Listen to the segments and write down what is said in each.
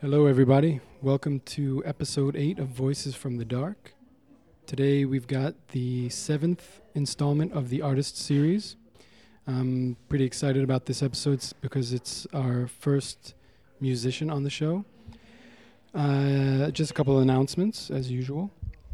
Hello, everybody. Welcome to episode 8 of Voices from the Dark. Today we've got the 7th installment of the Artist series. I'm pretty excited about this episode because it's our first musician on the show. Just a couple of announcements, as usual.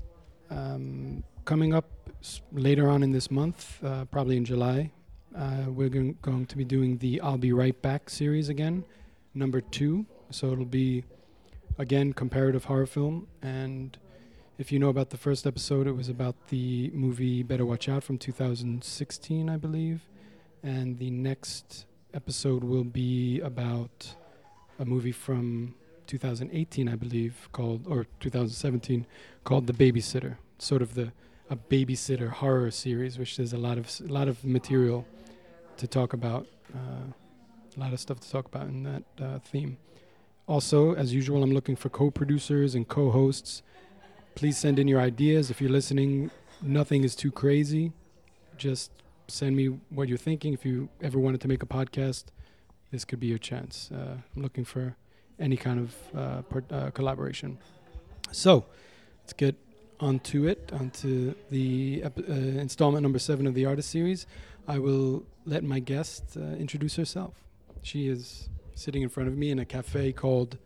Coming up later on in this month, probably in July, we're going to be doing the I'll Be Right Back series again, number 2. So it'll be, again, comparative horror film. And if you know about the first episode, it was about the movie Better Watch Out from 2016, I believe. And the next episode will be about a movie from 2018, I believe, or 2017, called The Babysitter. Sort of a babysitter horror series, which there's a lot of material to talk about, a lot of stuff to talk about in that theme. Also, as usual, I'm looking for co-producers and co-hosts. Please send in your ideas. If you're listening, nothing is too crazy. Just send me what you're thinking. If you ever wanted to make a podcast, this could be your chance. I'm looking for any kind of collaboration. So, let's get onto the installment number 7 of the Artist series. I will let my guest introduce herself. She is sitting in front of me in a cafe called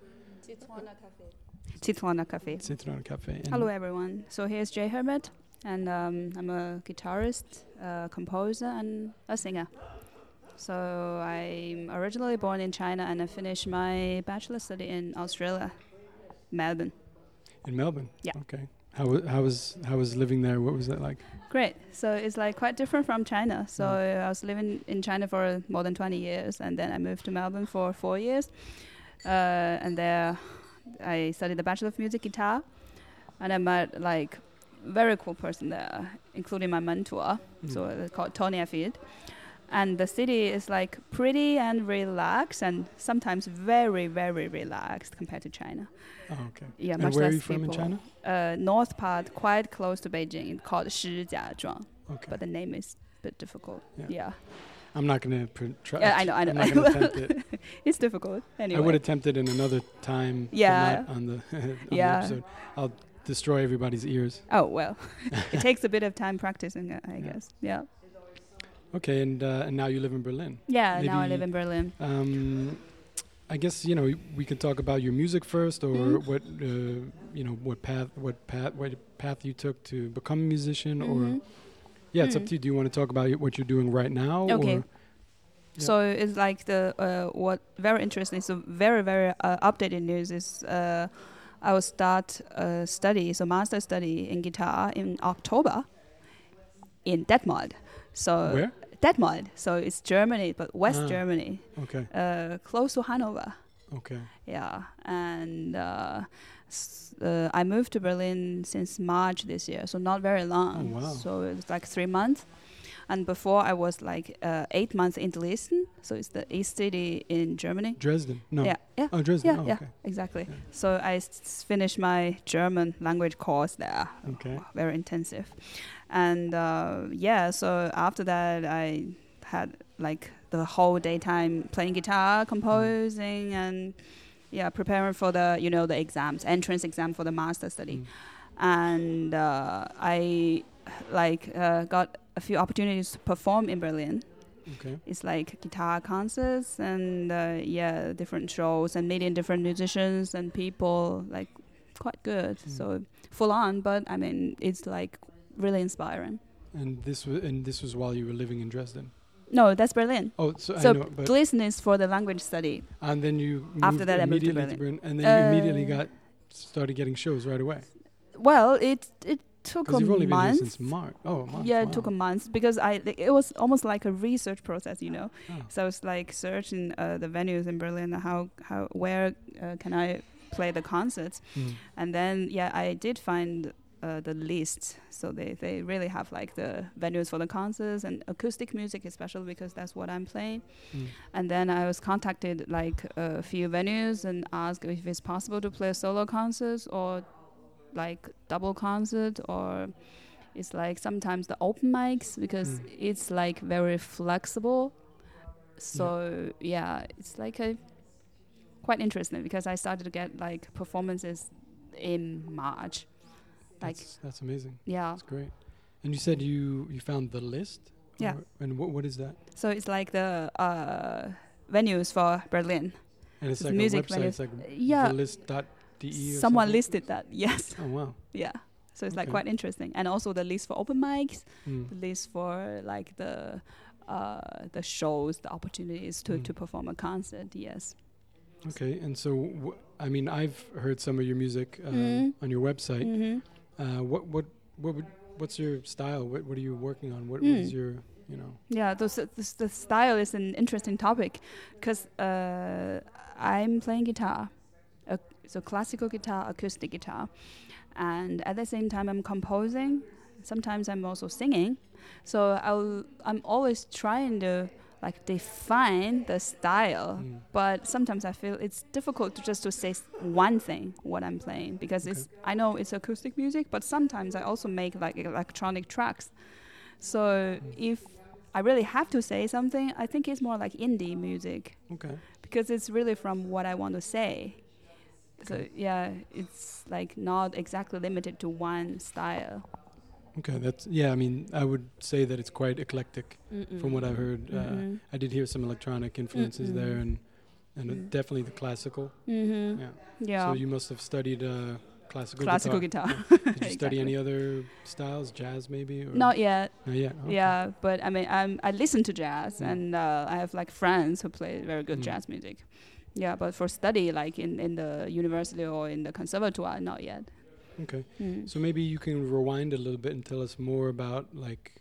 Citrona Cafe. Citrona Cafe. Hello, everyone. So here's Jay Herbert, and I'm a guitarist, composer, and a singer. So I'm originally born in China, and I finished my bachelor's study in Australia, Melbourne. In Melbourne? Yeah. Okay. How was living there? What was that like? Great. So it's like quite different from China. So I was living in China for more than 20 years, and then I moved to Melbourne for 4 years. And there I studied the Bachelor of Music Guitar, and I met like very cool person there, including my mentor. So it's called Tony Afid. And the city is like pretty and relaxed, and sometimes very, very relaxed compared to China. Oh, okay. Yeah, and much where less are you from people. in China? North part, quite close to Beijing, called Shijiazhuang. Okay. But the name is a bit difficult. Yeah. Yeah. I'm not going to try. Yeah, I know. I'm not going to attempt it. It's difficult. Anyway. I would attempt it in another time. Yeah. But not on the the Yeah. episode. I'll destroy everybody's ears. Oh, well. It takes a bit of time practicing, I guess. Yeah. Okay, and now you live in Berlin. Yeah, Maybe, now I live in Berlin. I guess we could talk about your music first, or what what path you took to become a musician, or it's up to you. Do you want to talk about what you're doing right now? Okay. Or, So it's like what very interesting. So very very updated news is I will start master study in guitar in October in Detmold. So where? Detmold. So it's Germany, but West Germany. Okay. Close to Hanover. Okay. Yeah, and I moved to Berlin since March this year, so not very long. Oh, wow. So it's like 3 months. And before I was like 8 months in Dresden, so it's the east city in Germany. Dresden? No. Yeah, yeah. Oh, Dresden. Yeah, oh, yeah, okay. exactly. Yeah. So I finished my German language course there. Okay. Very intensive. And so after that I had like the whole daytime playing guitar, composing, and preparing for the exams, entrance exam for the master study. And I got a few opportunities to perform in Berlin. Okay. It's like guitar concerts and different shows and meeting different musicians and people, like quite good. So full on, but I mean it's like really inspiring. And this was while you were living in Dresden. No, that's Berlin. Oh, so I So know, but Dresden is for the language study. and then you moved After that I moved to immediately Berlin. and then you immediately started getting shows right away. Well, it took a Because you've only been here month. since March. Oh, a month. Yeah, wow. it took a month because it was almost like a research process, Oh. So I was like searching the venues in Berlin, where can I play the concerts, and then I did find the list. So they really have like the venues for the concerts and acoustic music, especially because that's what I'm playing. And then I was contacted like a few venues and asked if it's possible to play solo concerts or like double concert, or it's like sometimes the open mics because it's like very flexible. So it's like quite interesting because I started to get like performances in March. Like That's amazing. yeah. That's great. And you said you found the list? Yeah. And what is that? So it's like the venues for Berlin. And it's It's like music a website. venues. It's like Yeah. thelist.de or Someone something? listed that. Yes. Oh, wow. Yeah. So it's like Okay. quite interesting. And also the list for open mics, Mm. the list for like the shows, the opportunities to perform a concert. Yes. Okay. And so, I mean, I've heard some of your music on your website. Mm-hmm. What's your style? What are you working on? What is your, you know? Yeah, the style is an interesting topic because I'm playing guitar, so classical guitar, acoustic guitar, and at the same time I'm composing. Sometimes I'm also singing, so I'm always trying to like define the style, but sometimes I feel it's difficult to say one thing what I'm playing because I know it's acoustic music, but sometimes I also make like electronic tracks. So if I really have to say something, I think it's more like indie music. Okay. Because it's really from what I want to say. So yeah, it's like not exactly limited to one style. Okay, I mean, I would say that it's quite eclectic from what I've heard. I did hear some electronic influences there, and definitely the classical. Yeah. Yeah. So you must have studied classical guitar. Did you study any other styles, jazz maybe? Or? Not yet. Not yet. Okay. Yeah, but I mean, I listen to jazz, and I have like friends who play very good jazz music. Yeah, but for study, like in the university or in the conservatoire, not yet. Okay. So maybe you can rewind a little bit and tell us more about like,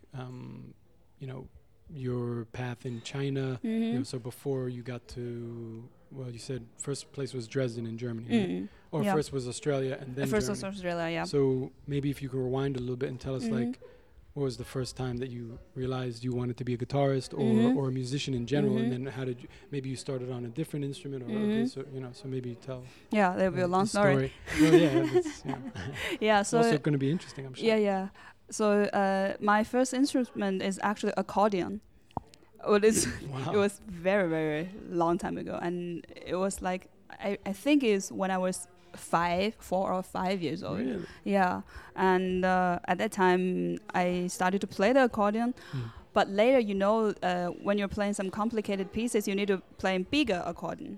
you know, your path in China. You know, so before you got to, well, you said first place was Dresden in Germany, right? Or first was Australia and then first Germany. was Australia, yeah. So maybe if you can rewind a little bit and tell us like, what was the first time that you realized you wanted to be a guitarist or a musician in general, and then how did you, maybe you started on a different instrument or this, or, you know, so maybe tell. Yeah, that'll be a long story. Well, yeah, that's, yeah. So it's also going to be interesting, I'm sure. Yeah. So my first instrument is actually accordion. Well, it was very, very long time ago, and it was like I think it's when I was 4 or 5 years old. Really? Yeah, and at that time I started to play the accordion. But later, you know, when you're playing some complicated pieces, you need to play in bigger accordion.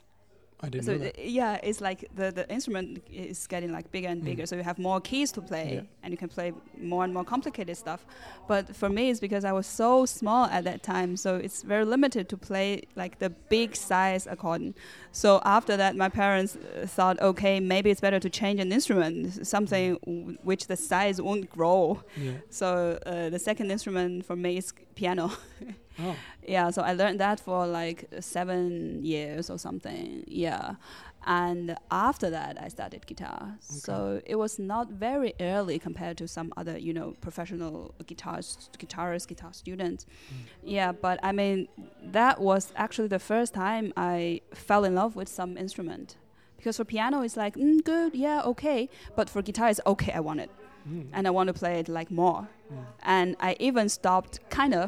I didn't know that. Yeah, it's like the instrument is getting like bigger and bigger, so you have more keys to play, and you can play more and more complicated stuff. But for me, it's because I was so small at that time, so it's very limited to play like the big size accordion. So after that, my parents thought, okay, maybe it's better to change an instrument, something which the size won't grow. Yeah. So the second instrument for me is piano. Oh. Yeah, so I learned that for like 7 years or something. Yeah. And after that, I started guitar. Okay. So it was not very early compared to some other, you know, professional guitar students. Yeah, but I mean, that was actually the first time I fell in love with some instrument. Because for piano, it's like, good, yeah, okay. But for guitar, it's okay, I want it. And I want to play it like more. And I even stopped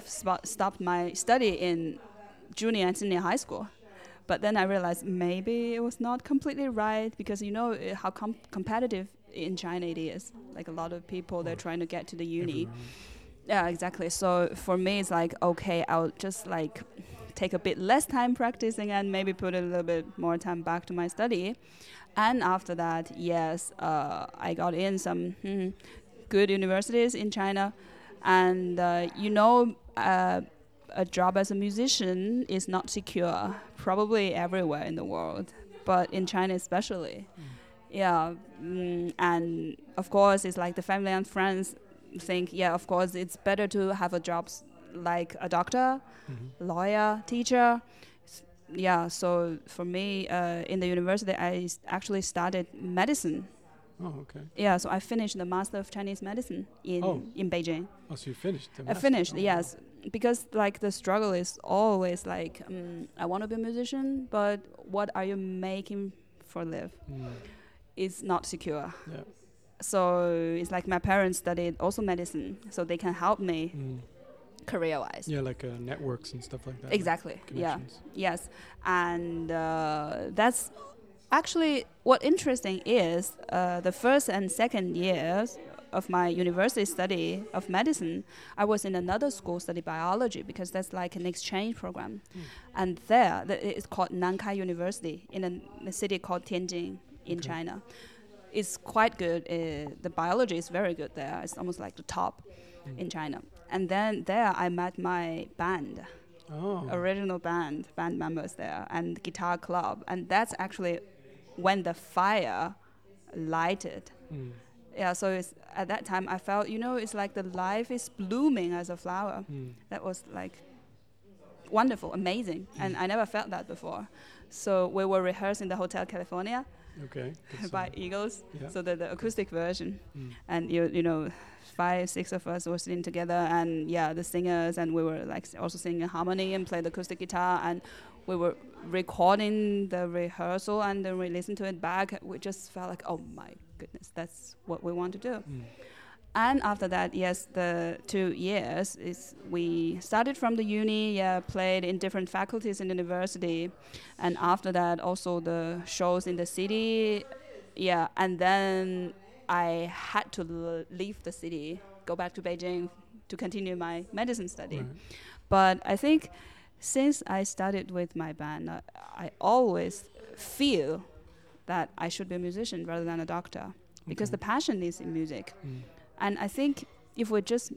my study in junior and senior high school. But then I realized maybe it was not completely right, because you know how competitive in China it is. Like a lot of people, they're trying to get to the uni. Yeah, exactly. So for me, it's like, okay, I'll just like take a bit less time practicing and maybe put a little bit more time back to my study. And after that, yes, I got in some good universities in China. And, you know, a job as a musician is not secure, probably everywhere in the world, but in China especially. Yeah, and of course, it's like the family and friends think, yeah, of course, it's better to have a job like a doctor, lawyer, teacher. Yeah, so for me, in the university, I actually studied medicine. Oh, okay. Yeah, so I finished the Master of Chinese Medicine in Beijing. Oh, so you finished the master? I finished, yes. Because like the struggle is always like, I want to be a musician, but what are you making for a live? It's not secure. Yeah. So it's like my parents studied also medicine, so they can help me. career-wise. Yeah, like networks and stuff like that. Exactly. Like Yeah. connections. Yes. And that's actually what interesting is the first and second years of my university study of medicine, I was in another school study biology because that's like an exchange program. And there, it's called Nankai University in a city called Tianjin in China. It's quite good. The biology is very good there. It's almost like the top in China. And then there I met my band, original band members there, and guitar club. And that's actually when the fire lighted. Yeah, so it's, at that time I felt, it's like the life is blooming as a flower. That was like wonderful, amazing. And I never felt that before. So we were rehearsing the Hotel California by Eagles, so the acoustic version. And you know, 5-6 of us were sitting together, and the singers, and we were like also singing harmony and play the acoustic guitar, and we were recording the rehearsal, and then we listened to it back. We just felt like, oh my goodness, that's what we want to do. And after that, yes, the 2 years is we started from the uni, played in different faculties in the university, and after that also the shows in the city, and then I had to leave the city, go back to Beijing to continue my medicine study. Right. But I think since I started with my band, I always feel that I should be a musician rather than a doctor, because the passion is in music. And I think if we just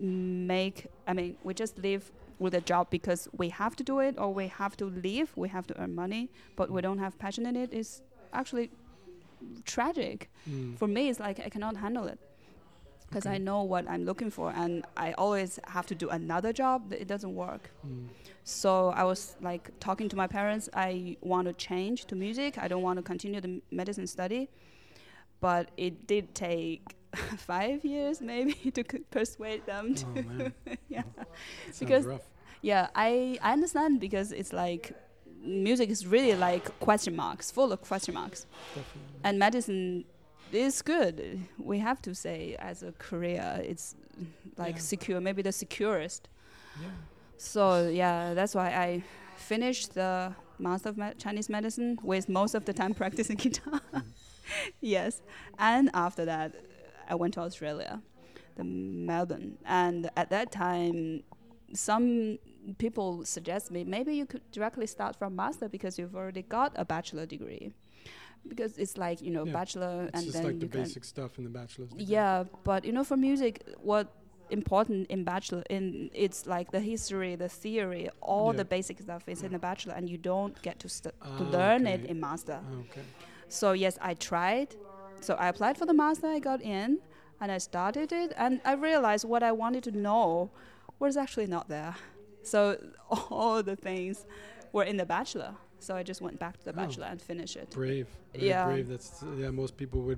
we just live with a job because we have to do it, or we have to live, we have to earn money, but we don't have passion in it, is actually tragic. For me, it's like I cannot handle it, because I know what I'm looking for, and I always have to do another job. It doesn't work. So I was like talking to my parents, I want to change to music. I don't want to continue the medicine study. But it did take 5 years maybe to persuade them to. Oh, man. Because rough. I understand, because it's like music is really like question marks, full of question marks. Definitely. And medicine is good. We have to say, as a career, it's like secure, maybe the securest. Yeah. So that's why I finished the Master of Chinese Medicine with most of the time practicing guitar. Yes. And after that, I went to Australia, Melbourne. And at that time, some people suggest me, maybe you could directly start from master because you've already got a bachelor degree. Because it's like, bachelor, It's and just then like the you can... basic stuff in the bachelor's degree. Yeah, but for music, what important in bachelor, it's like the history, the theory, all the basic stuff is in the bachelor, and you don't get to learn it in master. Okay. So yes, I tried. So I applied for the master, I got in, and I started it, and I realized what I wanted to know was actually not there. So all the things were in the bachelor. So I just went back to the bachelor and finished it. Brave. Very brave. That's most people would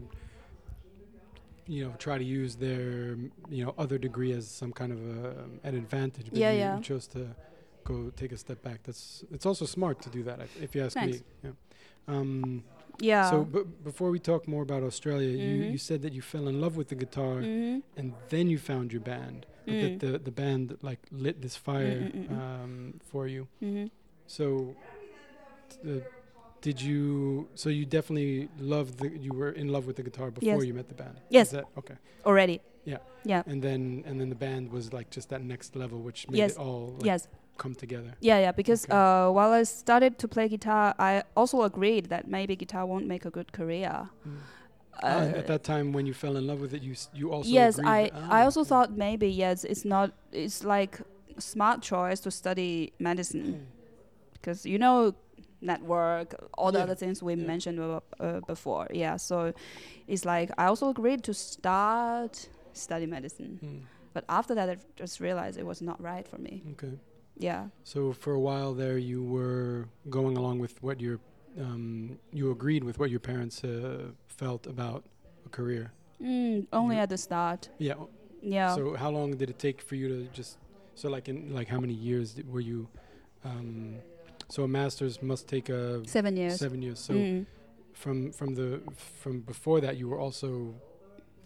try to use their other degree as some kind of an advantage, but you chose to go take a step back. It's also smart to do that, if you ask Thanks. me. So before we talk more about Australia, you said that you fell in love with the guitar and then you found your band, but that the band like lit this fire for you. So so you definitely you were in love with the guitar before you met the band? Yes. Is that okay? Already. Yeah. Yeah. And then the band was like just that next level, which made it all come together. Yeah, because while I started to play guitar, I also agreed that maybe guitar won't make a good career. At that time when you fell in love with it, you also agreed. I also okay. thought maybe it's like a smart choice to study medicine, because network, all the other things we mentioned before. Yeah, so it's like I also agreed to study medicine, but after that I just realized it was not right for me. Okay. Yeah. So for a while there, you were going along with what you agreed with what your parents felt about a career. Only at the start. Yeah. Yeah. So how long did it take for you to just how many years were you? So a master's must take 7 years. 7 years. So from before that, you were also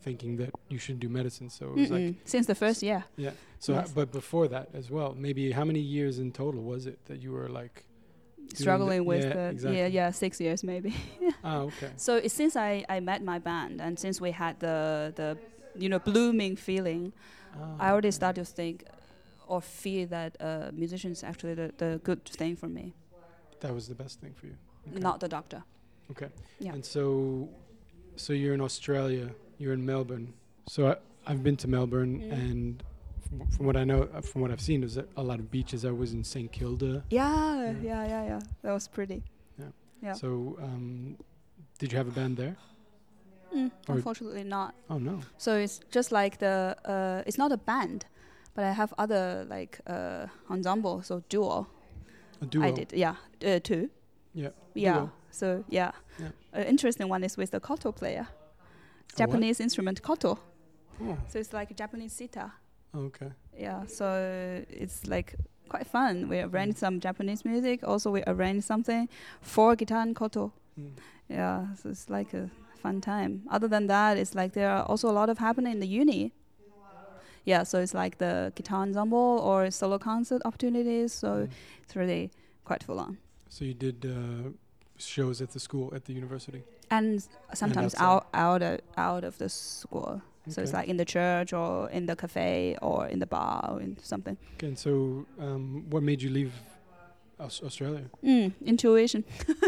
thinking that you should do medicine. So it was like since the first year. yeah. So Yes. but before that as well, maybe how many years in total was it that you were like Struggling with yeah, the exactly. 6 years maybe. Okay. So since I met my band and since we had the blooming feeling, I already started to think or feel that musician is actually the good thing for me, That was the best thing for you. Okay. not the doctor. Okay. Yeah. And so you're in Australia, you're in Melbourne. So I've been to Melbourne, and from what I know, from what I've seen, there's a lot of beaches. I was in St Kilda. Yeah. That was pretty. Yeah. So did you have a band there? Or- Unfortunately not. Oh no. So it's just like it's not a band, but I have other like ensemble, so duo. A duo. I did, two. Yeah. Yeah. Duo. So yeah. Yeah. Interesting one is with the koto player. Japanese instrument koto. Oh. So it's like a Japanese sitar. Okay. Yeah. So it's like quite fun. We arranged some Japanese music. Also, we arranged something for guitar and koto. Yeah. So it's like a fun time. Other than that, it's like there are also a lot of happening in the uni. Yeah. So it's like the guitar ensemble or solo concert opportunities. So it's really quite full on. So you did shows at the school, at the university. And sometimes outside. out of the school. So it's Okay. like in the church or in the cafe or in the bar or in something. Okay. And so what made you leave Australia? Intuition.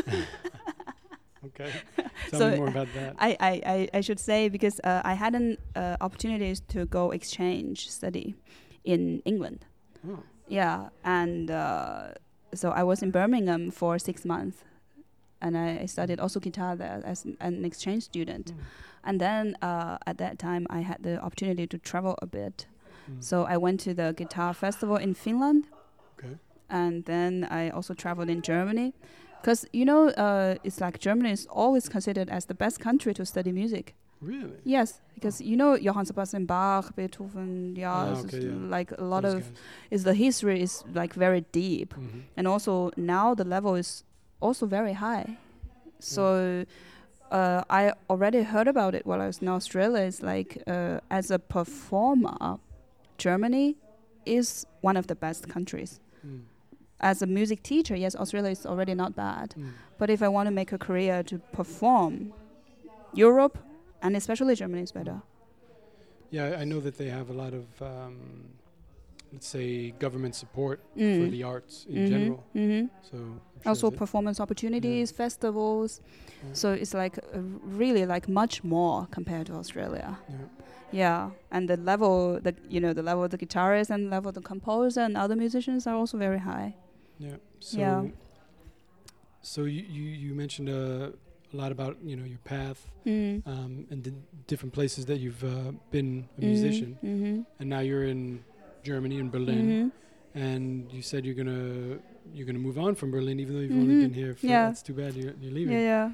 Okay. Tell So me more about that. I should say because I had an opportunities to go exchange study in England. Oh. Yeah, and so I was in Birmingham for 6 months, and I studied also guitar there as an exchange student. And then at that time, I had the opportunity to travel a bit. So I went to the guitar festival in Finland. Okay. And then I also traveled in Germany. Because, it's like Germany is always considered as the best country to study music. Really? Yes, because Johann Sebastian Bach, Beethoven, like a lot Those of guys. the history is like very deep, Mhm. and also now the level is also very high. So I already heard about it while I was in Australia. It's like as a performer, Germany is one of the best countries. As a music teacher, yes, Australia is already not bad. But if I want to make a career to perform, Europe and especially Germany is better. Yeah, I know that they have a lot of, let's say, government support for the arts in general. So I'm sure Also that- performance opportunities, festivals. So it's like really like much more compared to Australia. Yeah, and the level, the level of the guitarist and the level of the composer and other musicians are also very high. Yeah. So, Yeah. so you mentioned a lot about your path and the different places that you've been a musician, and now you're in Germany, in Berlin, and you said you're gonna move on from Berlin, even though you've only been here. It's too bad you're leaving. Yeah.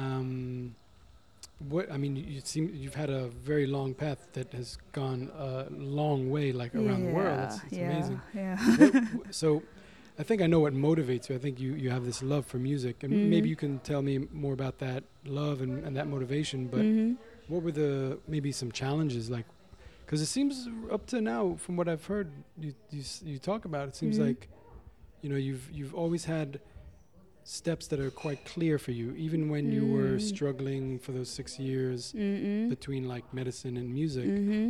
You've had a very long path that has gone a long way, like around the world. It's amazing. Yeah. So, I think I know what motivates you. I think you have this love for music, and maybe you can tell me more about that love and that motivation. But what were maybe some challenges, like, because it seems up to now, from what I've heard you talk about, it seems like you've always had steps that are quite clear for you, even when you were struggling for those 6 years between like medicine and music.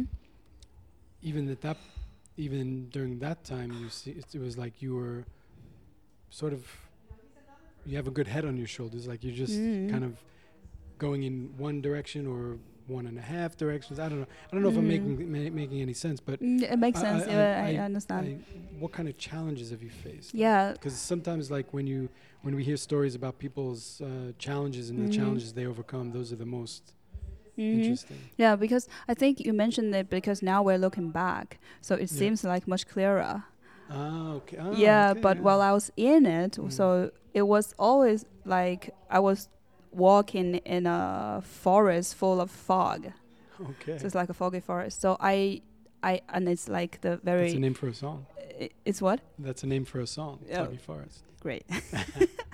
Even during that time, it was like you were sort of, you have a good head on your shoulders, like you're just kind of going in one direction or 1.5 directions. I don't know if I'm making any sense, but it makes sense. I understand. What kind of challenges have you faced? Yeah, because sometimes, like when we hear stories about people's challenges and the challenges they overcome, those are the most interesting. Yeah, because I think you mentioned it because now we're looking back, so it seems like much clearer. Okay. But while I was in it, so it was always like I was walking in a forest full of fog. Okay. So it's like a foggy forest. So and it's like the very. That's a name for a song. It's what? That's a name for a song. Oh. Foggy Forest. Great. Sorry.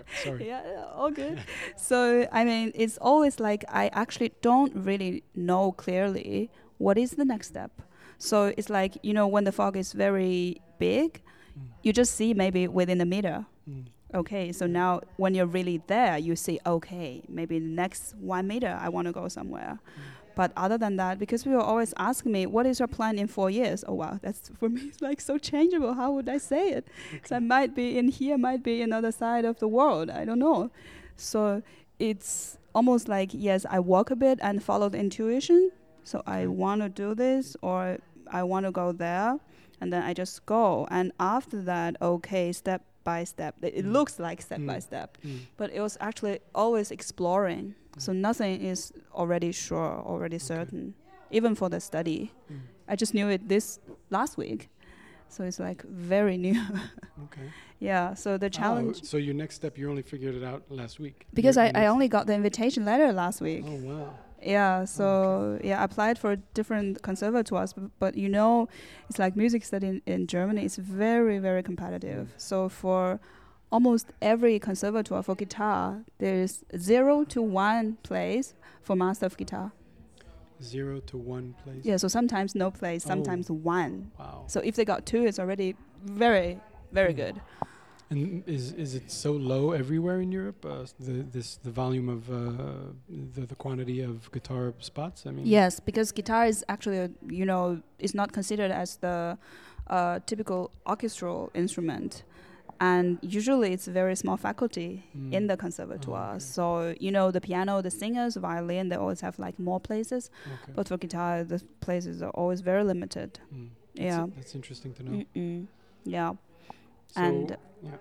Sorry. Yeah, all good. So, I mean, it's always like I actually don't really know clearly what is the next step. So it's like, when the fog is very big, you just see maybe within a meter. Okay, so now when you're really there, you see, okay, maybe the next 1 meter, I want to go somewhere. But other than that, because people always ask me, what is your plan in 4 years? Oh, wow, that's for me, it's like so changeable. How would I say it? So I might be in here, might be in other side of the world. I don't know. So it's almost like, yes, I walk a bit and follow the intuition. So I want to do this or I want to go there. And then I just go. And after that, okay, step by step. It looks like step by step. But it was actually always exploring. So nothing is already sure, already certain, even for the study. I just knew it this last week. So it's like very new. Okay. Yeah, so the challenge... So your next step, you only figured it out last week? Because I only got the invitation letter last week. Oh, wow. Yeah, so I applied for different conservatoires, but it's like music study in Germany is very, very competitive. So for almost every conservatoire for guitar, there's 0 to 1 place for master of guitar. 0 to 1 place? Yeah, so sometimes no place, sometimes 1. Wow. So if they got 2, it's already very, very good. And is it so low everywhere in Europe? The volume of the quantity of guitar spots. I mean. Yes, because guitar is actually is not considered as the typical orchestral instrument, and usually it's a very small faculty in the conservatoire. So the piano, the singers, violin, they always have like more places, but for guitar the places are always very limited. That's interesting to know. Yeah. So and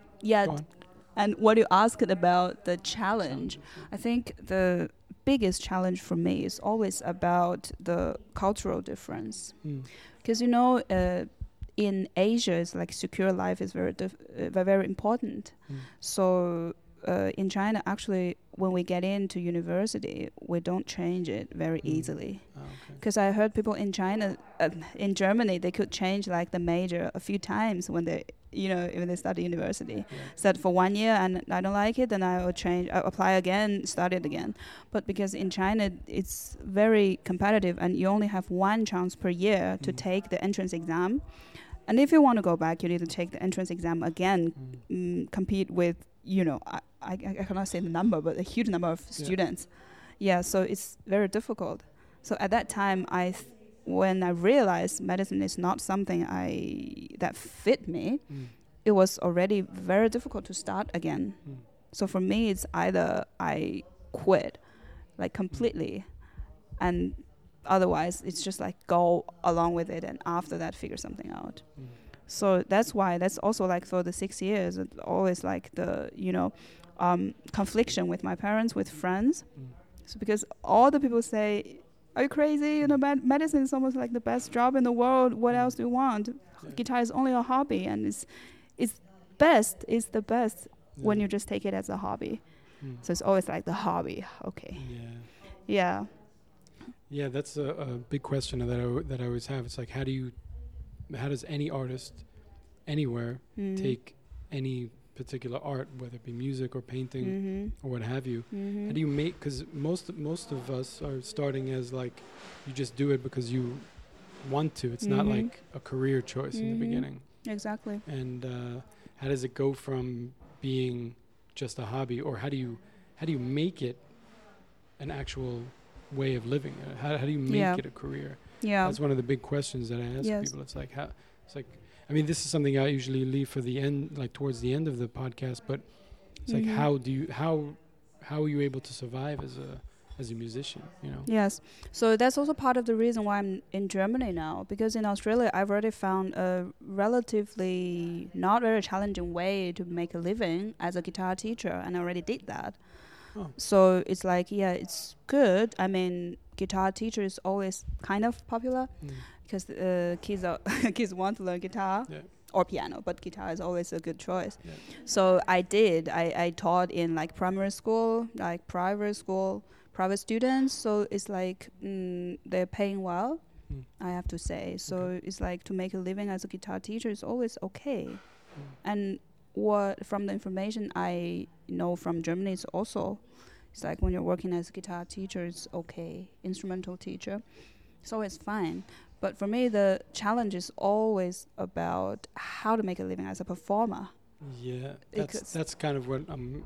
and what you asked about the challenge, I think the biggest challenge for me is always about the cultural difference, because in Asia it's like secure life is very important. So in China, actually, when we get into university, we don't change it very easily. Because I heard people in China, in Germany, they could change like the major a few times when they, when they study university. Said for 1 year and I don't like it, then I will change, I apply again, start it again. But because in China, it's very competitive and you only have 1 chance per year to take the entrance exam. And if you want to go back, you need to take the entrance exam again, compete with, I cannot say the number, but a huge number of students. Yeah, so it's very difficult. So at that time, when I realized medicine is not something that fit me, it was already very difficult to start again. So for me, it's either I quit, like completely, and otherwise it's just like go along with it and after that figure something out. So that's also like for the 6 years, it's always like the confliction with my parents, with friends. So because all the people say, are you crazy? Medicine is almost like the best job in the world. What else do you want? Guitar is only a hobby, and it's the best when you just take it as a hobby. So it's always like the hobby. Okay. Yeah. Yeah, that's a big question that I always have. It's like, how does any artist anywhere take any particular art, whether it be music or painting or what have you? How do you make? Because most of us are starting as like, you just do it because you want to. It's not like a career choice in the beginning. Exactly. And how does it go from being just a hobby, or how do you make it an actual way of living? How do you make it a career? Yeah, that's one of the big questions that I ask people. It's like I mean, this is something I usually leave for the end, like towards the end of the podcast. But it's like, how are you able to survive as a musician? Yes. So that's also part of the reason why I'm in Germany now, because in Australia I've already found a relatively not very challenging way to make a living as a guitar teacher, and I already did that. So it's like, it's good. I mean, guitar teacher is always kind of popular because kids want to learn guitar or piano, but guitar is always a good choice. So I taught in like primary school, like private school, private students. So it's like they're paying well, I have to say. So it's like to make a living as a guitar teacher is always okay. And what from the information I know from Germany is also, it's like when you're working as a guitar teacher, it's okay. Instrumental teacher, it's always fine. But for me, the challenge is always about how to make a living as a performer. Yeah, that's kind of what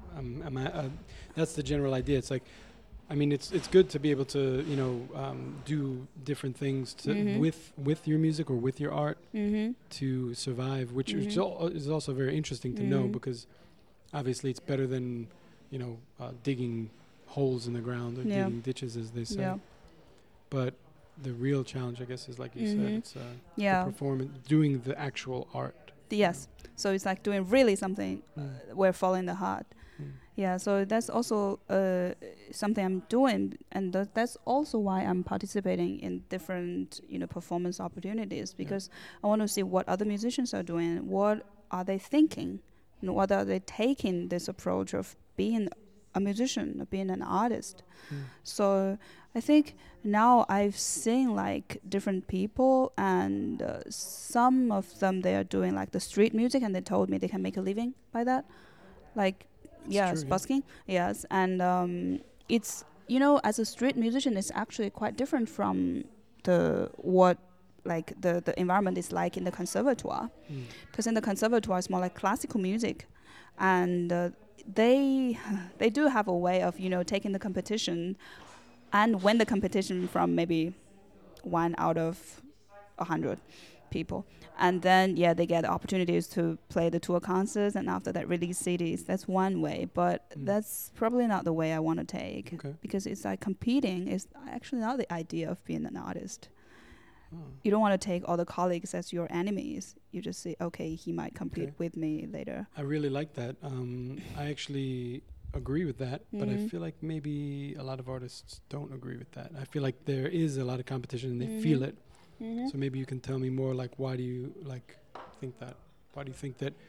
that's the general idea. It's like, I mean, it's good to be able to do different things to with your music or with your art to survive, which is also very interesting to know, because obviously it's better than digging holes in the ground or digging ditches, as they say. But the real challenge, I guess, is like you said, it's the performance, doing the actual art. Yes. So it's like doing really something where following the heart. Yeah, so that's also something I'm doing, and that's also why I'm participating in different performance opportunities, because I want to see what other musicians are doing, what are they thinking, what are they taking this approach of being a musician, of being an artist. So I think now I've seen like different people, and some of them, they are doing like the street music, and they told me they can make a living by that, like busking. Yes, and it's as a street musician, it's actually quite different from the environment is like in the conservatoire, because in the conservatoire it's more like classical music, and they do have a way of taking the competition and win the competition from maybe 1 out of 100 people, and then they get opportunities to play the tour concerts, and after that release CDs. That's one way, but that's probably not the way I want to take, because it's like competing is actually not the idea of being an artist. You don't want to take all the colleagues as your enemies. You just say, okay, he might compete with me later. I really like that. I actually agree with that, but I feel like maybe a lot of artists don't agree with that. I feel like there is a lot of competition and they feel it. So maybe you can tell me more, like, why do you think that? Why do you think that?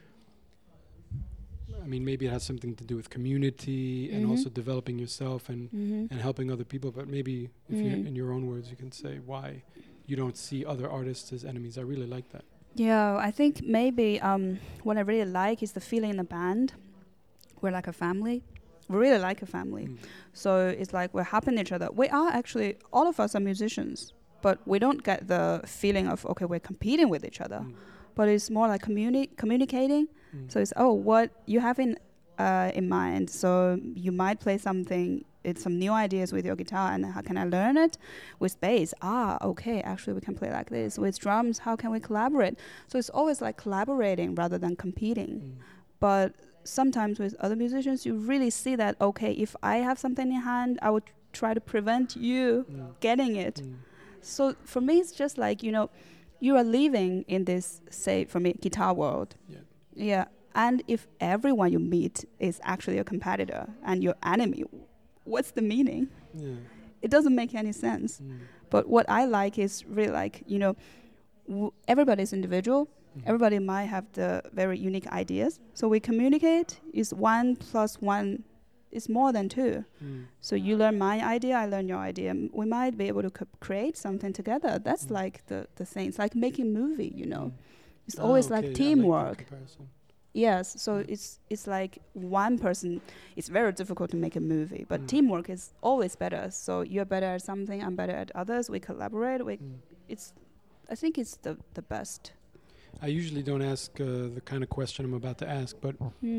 I mean, maybe it has something to do with community and also developing yourself and helping other people. But maybe if you, in your own words, you can say why you don't see other artists as enemies. I really like that. Yeah, I think maybe what I really like is the feeling in the band. We're like a family. We really like a family. So it's like we're helping each other. We are actually, all of us are musicians, but we don't get the feeling of, okay, we're competing with each other. But it's more like communicating. So it's, what you have in mind. So you might play something, it's some new ideas with your guitar, and how can I learn it? With bass, okay, actually we can play like this. With drums, how can we collaborate? So it's always like collaborating rather than competing. But sometimes with other musicians, you really see that, okay, if I have something in hand, I would try to prevent you getting it. So for me, it's just like, you are living in this, say, for me, guitar world. Yeah. And if everyone you meet is actually a competitor and your enemy, what's the meaning? It doesn't make any sense. But what I like is really like, everybody's individual. Everybody might have the very unique ideas. So we communicate, is 1 + 1 is more than 2. So you learn my idea, I learn your idea. We might be able to create something together. That's like the thing. It's like making movie, It's always like teamwork. Yes, so it's like one person. It's very difficult to make a movie, but teamwork is always better. So you're better at something, I'm better at others. We collaborate. I think it's the best. I usually don't ask the kind of question I'm about to ask, but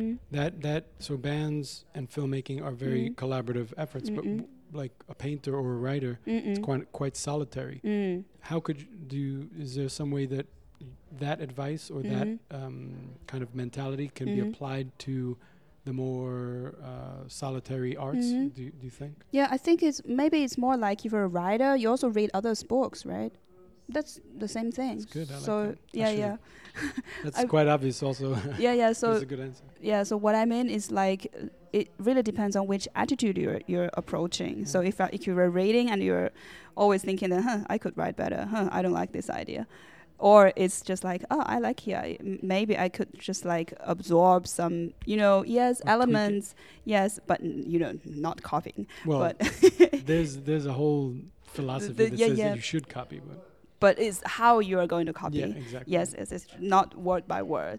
so bands and filmmaking are very collaborative efforts. But like a painter or a writer, it's quite solitary. How could you is there some way that advice or that kind of mentality can be applied to the more solitary arts? Do you think? Yeah, I think it's more like if you're a writer, you also read others' books, right? That's the same thing. That's good. I so like that. yeah. That's quite obvious also. Yeah. So that's a good answer. Yeah. So what I mean is like it really depends on which attitude you're approaching. So if you're reading and you're always thinking that I could write better, I don't like this idea, or it's just like I like here, maybe I could just like absorb some elements, but not copying. Well, but there's a whole philosophy that says that you should copy, but it's how you are going to copy. Yeah, exactly. Yes, it's not word by word.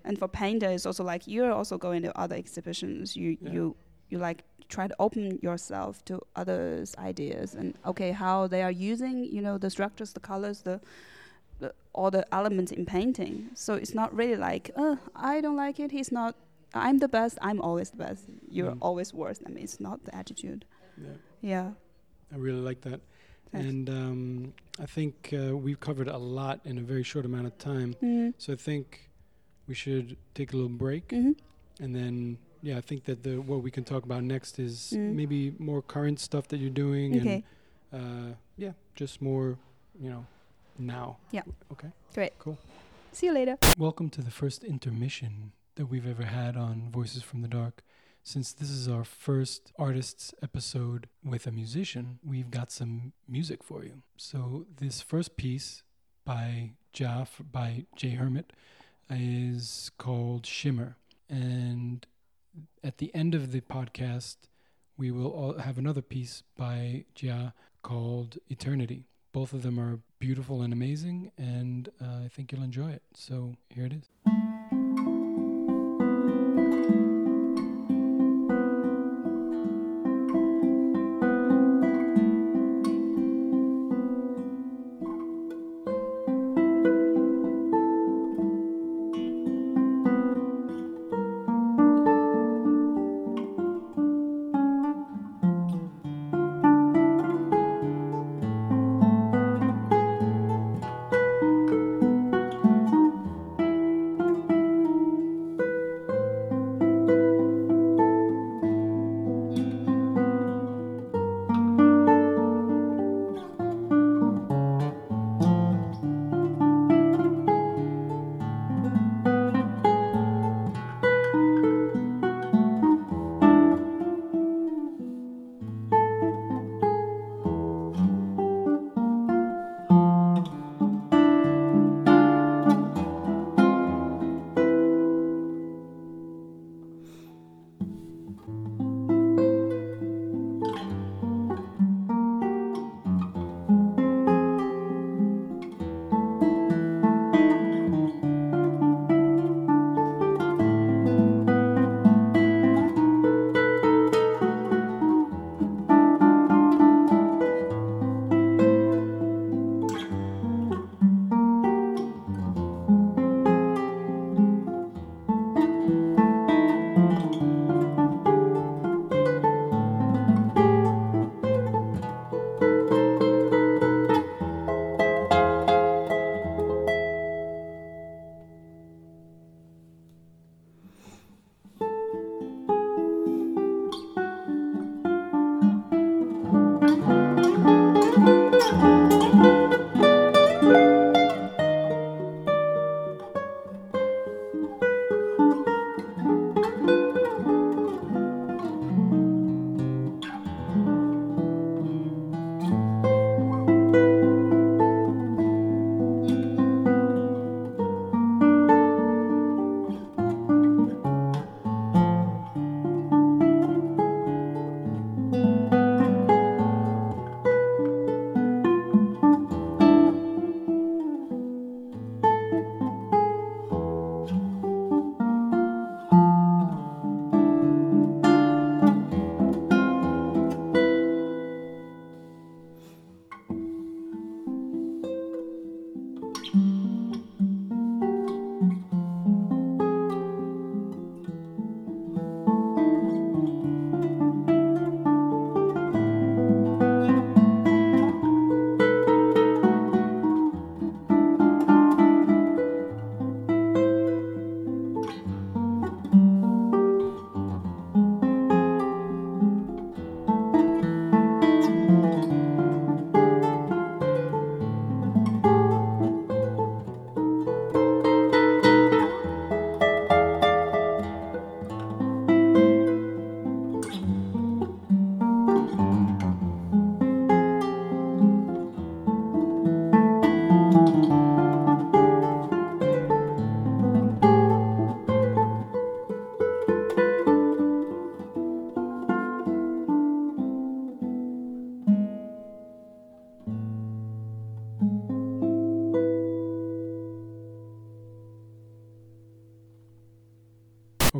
And for painter, it's also like you're also going to other exhibitions. You like try to open yourself to others' ideas and okay, how they are using, the structures, the colors, the all the elements in painting. So it's not really like, I don't like it. He's not. I'm the best. I'm always the best. You're always worse. I mean, it's not the attitude. Yeah. I really like that. Thanks. And I think we've covered a lot in a very short amount of time. So I think we should take a little break. And then, I think that what we can talk about next is maybe more current stuff that you're doing. Okay. And, just more, now. Yeah. Okay. Great. Cool. See you later. Welcome to the first intermission that we've ever had on Voices from the Dark. Since this is our first artists episode with a musician, we've got some music for you. So this first piece by Jay Hermit is called Shimmer. And at the end of the podcast, we will have another piece by Jia called Eternity. Both of them are beautiful and amazing, and I think you'll enjoy it. So here it is.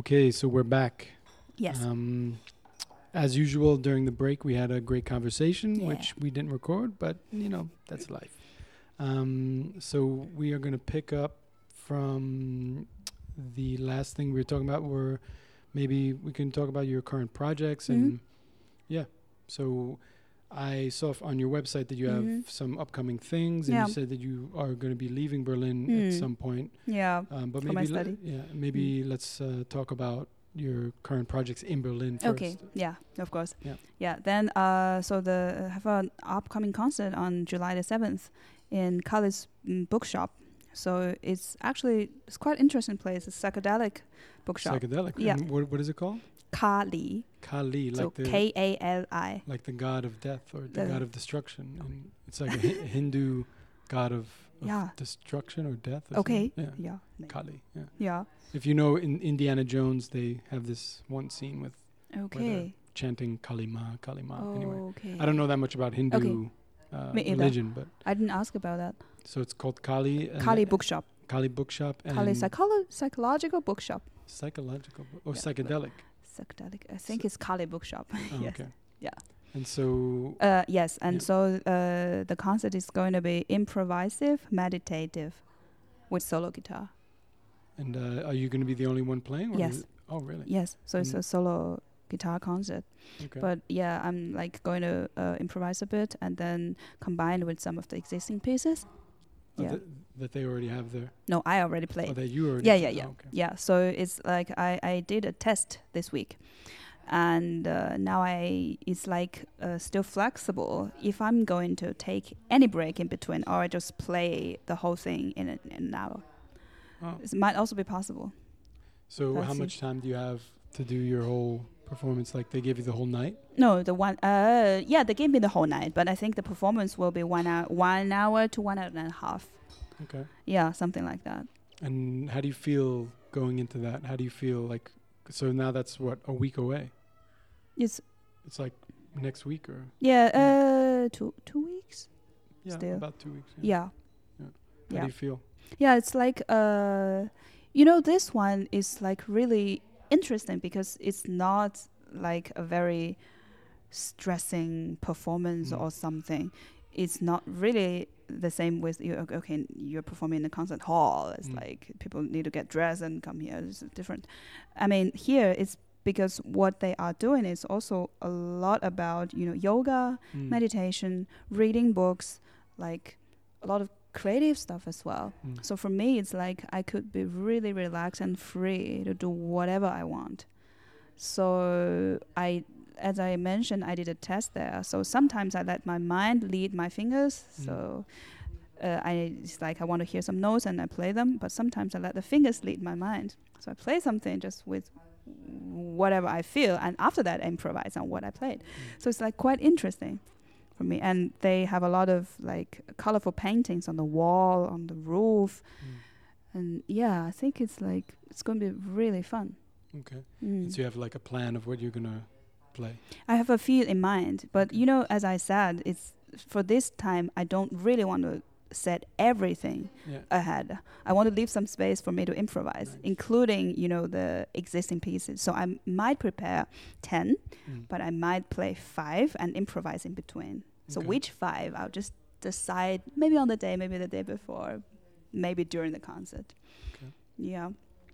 Okay, so we're back. Yes. As usual, during the break, we had a great conversation, Yeah. which we didn't record, but, that's life. So we are going to pick up from the last thing we were talking about, where maybe we can talk about your current projects. And so I saw on your website that you have some upcoming things, and Yeah. you said that you are going to be leaving Berlin at some point. Yeah. But For my study. maybe let's talk about your current projects in Berlin first. Okay. Yeah. Of course. Yeah. Yeah. Then so the have an upcoming concert on July the 7th in Kali's bookshop. So it's quite interesting place. It's a psychedelic bookshop. Psychedelic. Yeah. And what is it called? Kali. Kali, So like the Kali. like the god of death or the The- god of destruction. And it's like a Hindu god of Yeah. destruction or death. Or Okay. something. Yeah. Yeah. Kali. Yeah. Yeah. If you know, in Indiana Jones, they have this one scene with Okay. chanting Kalima, Kalima. Anyway, Okay. I don't know that much about Hindu Me either. religion, but I didn't ask about that. so it's called Kali. Kali bookshop. Kali Bookshop. And Kali psychological bookshop. psychological or Yeah. psychedelic. Psychedelic. I think it's Kali bookshop. Oh, Yes. okay. Yeah. And so Yes, and Yeah. so the concert is going to be improvisative, meditative, with solo guitar. and are you going to be the only one playing? Or Yes. is- oh, really? Yes, so it's Mm. a solo guitar concert. Okay. But yeah, I'm like going to improvise a bit and then combine with some of the existing pieces. Oh, Yeah. that they already have there. No, I already Oh, played. that you already. Yeah, played. yeah, yeah. Oh, okay. Yeah, so it's like I did a test this week, and now it's like still flexible. If I'm going to take any break in between, or I just play the whole thing in an hour, Oh. it might also be possible. So Let's how see. much time do you have to do your whole performance? Like they give you the whole night? No, the one. Yeah, they gave me the whole night, but I think the performance will be 1 hour to 1.5 hours. Okay. Yeah, something like that. And how do you feel going into that? How do you feel like? So now that's what, a week away. It's It's like next week or yeah, 2 weeks. yeah, Still. about 2 weeks. Yeah. How Yeah. do you feel? Yeah, it's like this one is like really interesting because it's not like a very stressing performance or something. It's not really the same with you. Okay, you're performing in a concert hall. It's like people need to get dressed and come here. It's different. I mean, here it's because what they are doing is also a lot about yoga, meditation, reading books, like a lot of creative stuff as well. So for me, it's like I could be really relaxed and free to do whatever I want. So as I mentioned, I did a test there. So sometimes I let my mind lead my fingers. So it's like I want to hear some notes and I play them. But sometimes I let the fingers lead my mind. So I play something just with whatever I feel, and after that I improvise on what I played. So it's like quite interesting for me. And they have a lot of like colorful paintings on the wall, on the roof. And yeah, I think it's going to be really fun. Okay. So you have like a plan of what you're gonna play. I have a few in mind, but as I said, it's for this time I don't really want to set everything ahead. I want to leave some space for me to improvise, including the existing pieces. So I might prepare 10, but I might play 5 and improvise in between. So which 5 I'll just decide maybe on the day, maybe the day before, maybe during the concert. Okay. Yeah.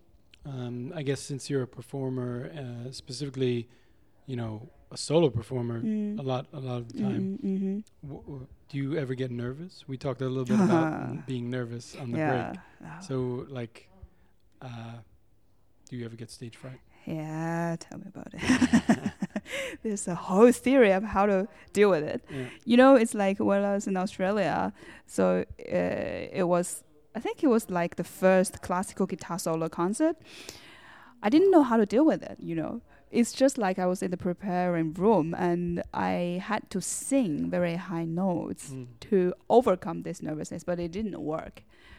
I guess since you're a performer, specifically, a solo performer, a lot of the time. Do you ever get nervous? We talked a little bit about being nervous on the break. So, like, do you ever get stage fright? Yeah, tell me about it. There's a whole theory of how to deal with it. Yeah. It's like when I was in Australia, so I think it was like the first classical guitar solo concert. I didn't know how to deal with it, It's just like I was in the preparing room and I had to sing very high notes to overcome this nervousness, but it didn't work.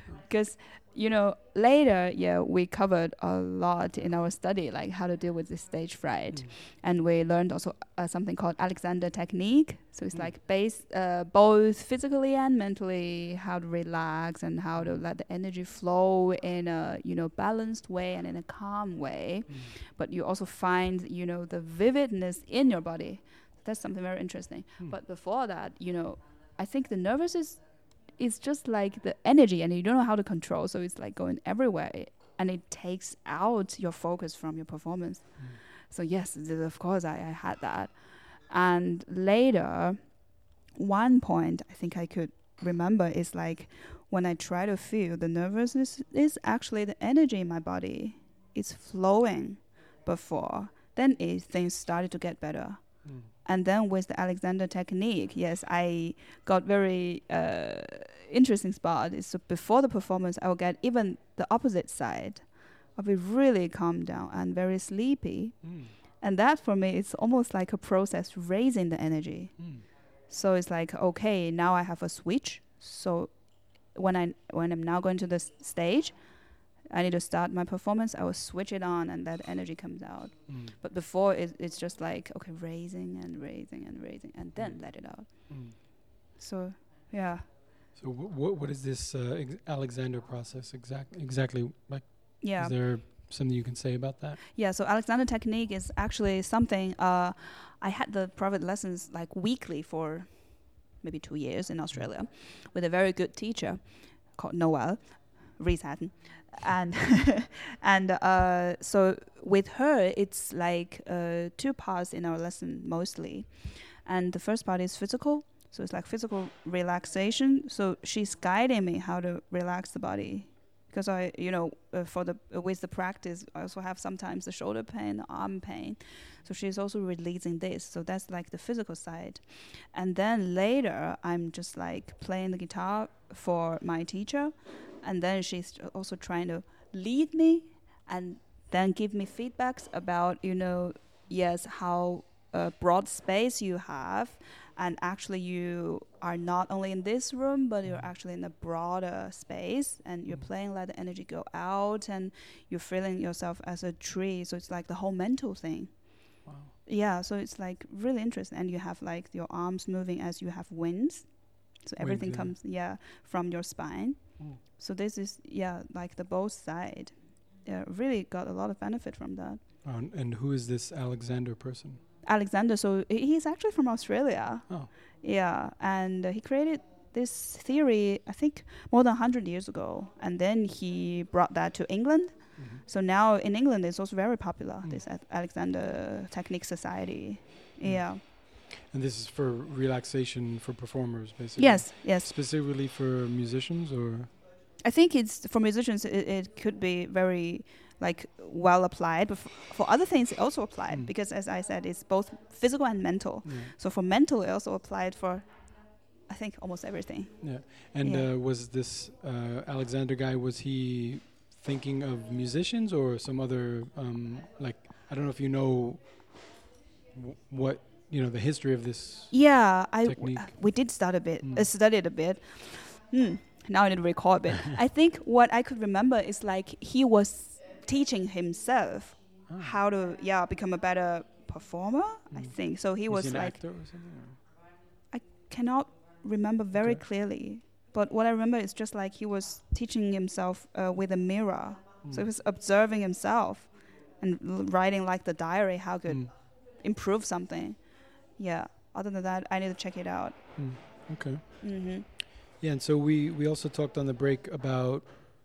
Because later, we covered a lot in our study, like how to deal with the stage fright, and we learned also something called Alexander technique. So it's like both physically and mentally, how to relax and how to let the energy flow in a balanced way and in a calm way. But you also find the vividness in your body. That's something very interesting. But before that, I think the nervous is just like the energy, and you don't know how to control, so it's like going everywhere, and it takes out your focus from your performance. So yes, of course I had that. And later, one point I think I could remember is like when I try to feel the nervousness is actually the energy in my body. It's flowing before. Then things started to get better. And then with the Alexander technique, yes, I got very interesting spot. Is so before the performance, I will get even the opposite side. I'll be really calm down and very sleepy. And that for me, it's almost like a process raising the energy. So it's like, okay, now I have a switch. So when I'm now going to the stage, I need to start my performance, I will switch it on and that energy comes out. But before it's just like, okay, raising and raising and raising and then let it out. So, yeah. So what is this Alexander process exactly like? Yeah. Is there something you can say about that? Yeah, so Alexander technique is actually something, I had the private lessons like weekly for maybe 2 years in Australia with a very good teacher called Noel Rees Hatton. And so with her, it's like 2 parts in our lesson mostly. And the first part is physical. So it's like physical relaxation. So she's guiding me how to relax the body. Because I, with the practice, I also have sometimes the shoulder pain, the arm pain. So she's also releasing this. So that's like the physical side. And then later, I'm just like playing the guitar for my teacher. And then she's also trying to lead me and then give me feedbacks about, how broad space you have. And actually you are not only in this room, but you're actually in a broader space. And you're playing, let the energy go out. And you're feeling yourself as a tree. So it's like the whole mental thing. Wow. Yeah, so it's like really interesting. And you have like your arms moving as you have wings. So everything comes, from your spine. So this is, like the both side. Really got a lot of benefit from that. And who is this Alexander person? Alexander, so he's actually from Australia. Oh. Yeah, and he created this theory, I think, more than 100 years ago. And then he brought that to England. So now in England, it's also very popular, this Alexander Technique Society. Yeah. And this is for relaxation for performers, basically? Yes. Specifically for musicians, or? I think it's for musicians. It could be very well applied, but for other things it also applied because, as I said, it's both physical and mental. So for mental, it also applied for, I think, almost everything. Yeah. And was this Alexander guy? Was he thinking of musicians or some other? I don't know if you know what. The history of this technique. We did study it a bit. Now I need to recall a bit. I think what I could remember is like he was teaching himself how to become a better performer. I think so. He was an like actor or something? I cannot remember very clearly, but what I remember is just like he was teaching himself with a mirror. So he was observing himself and writing like the diary how could improve something. Yeah. Other than that, I need to check it out. Okay. Yeah, and so we also talked on the break about,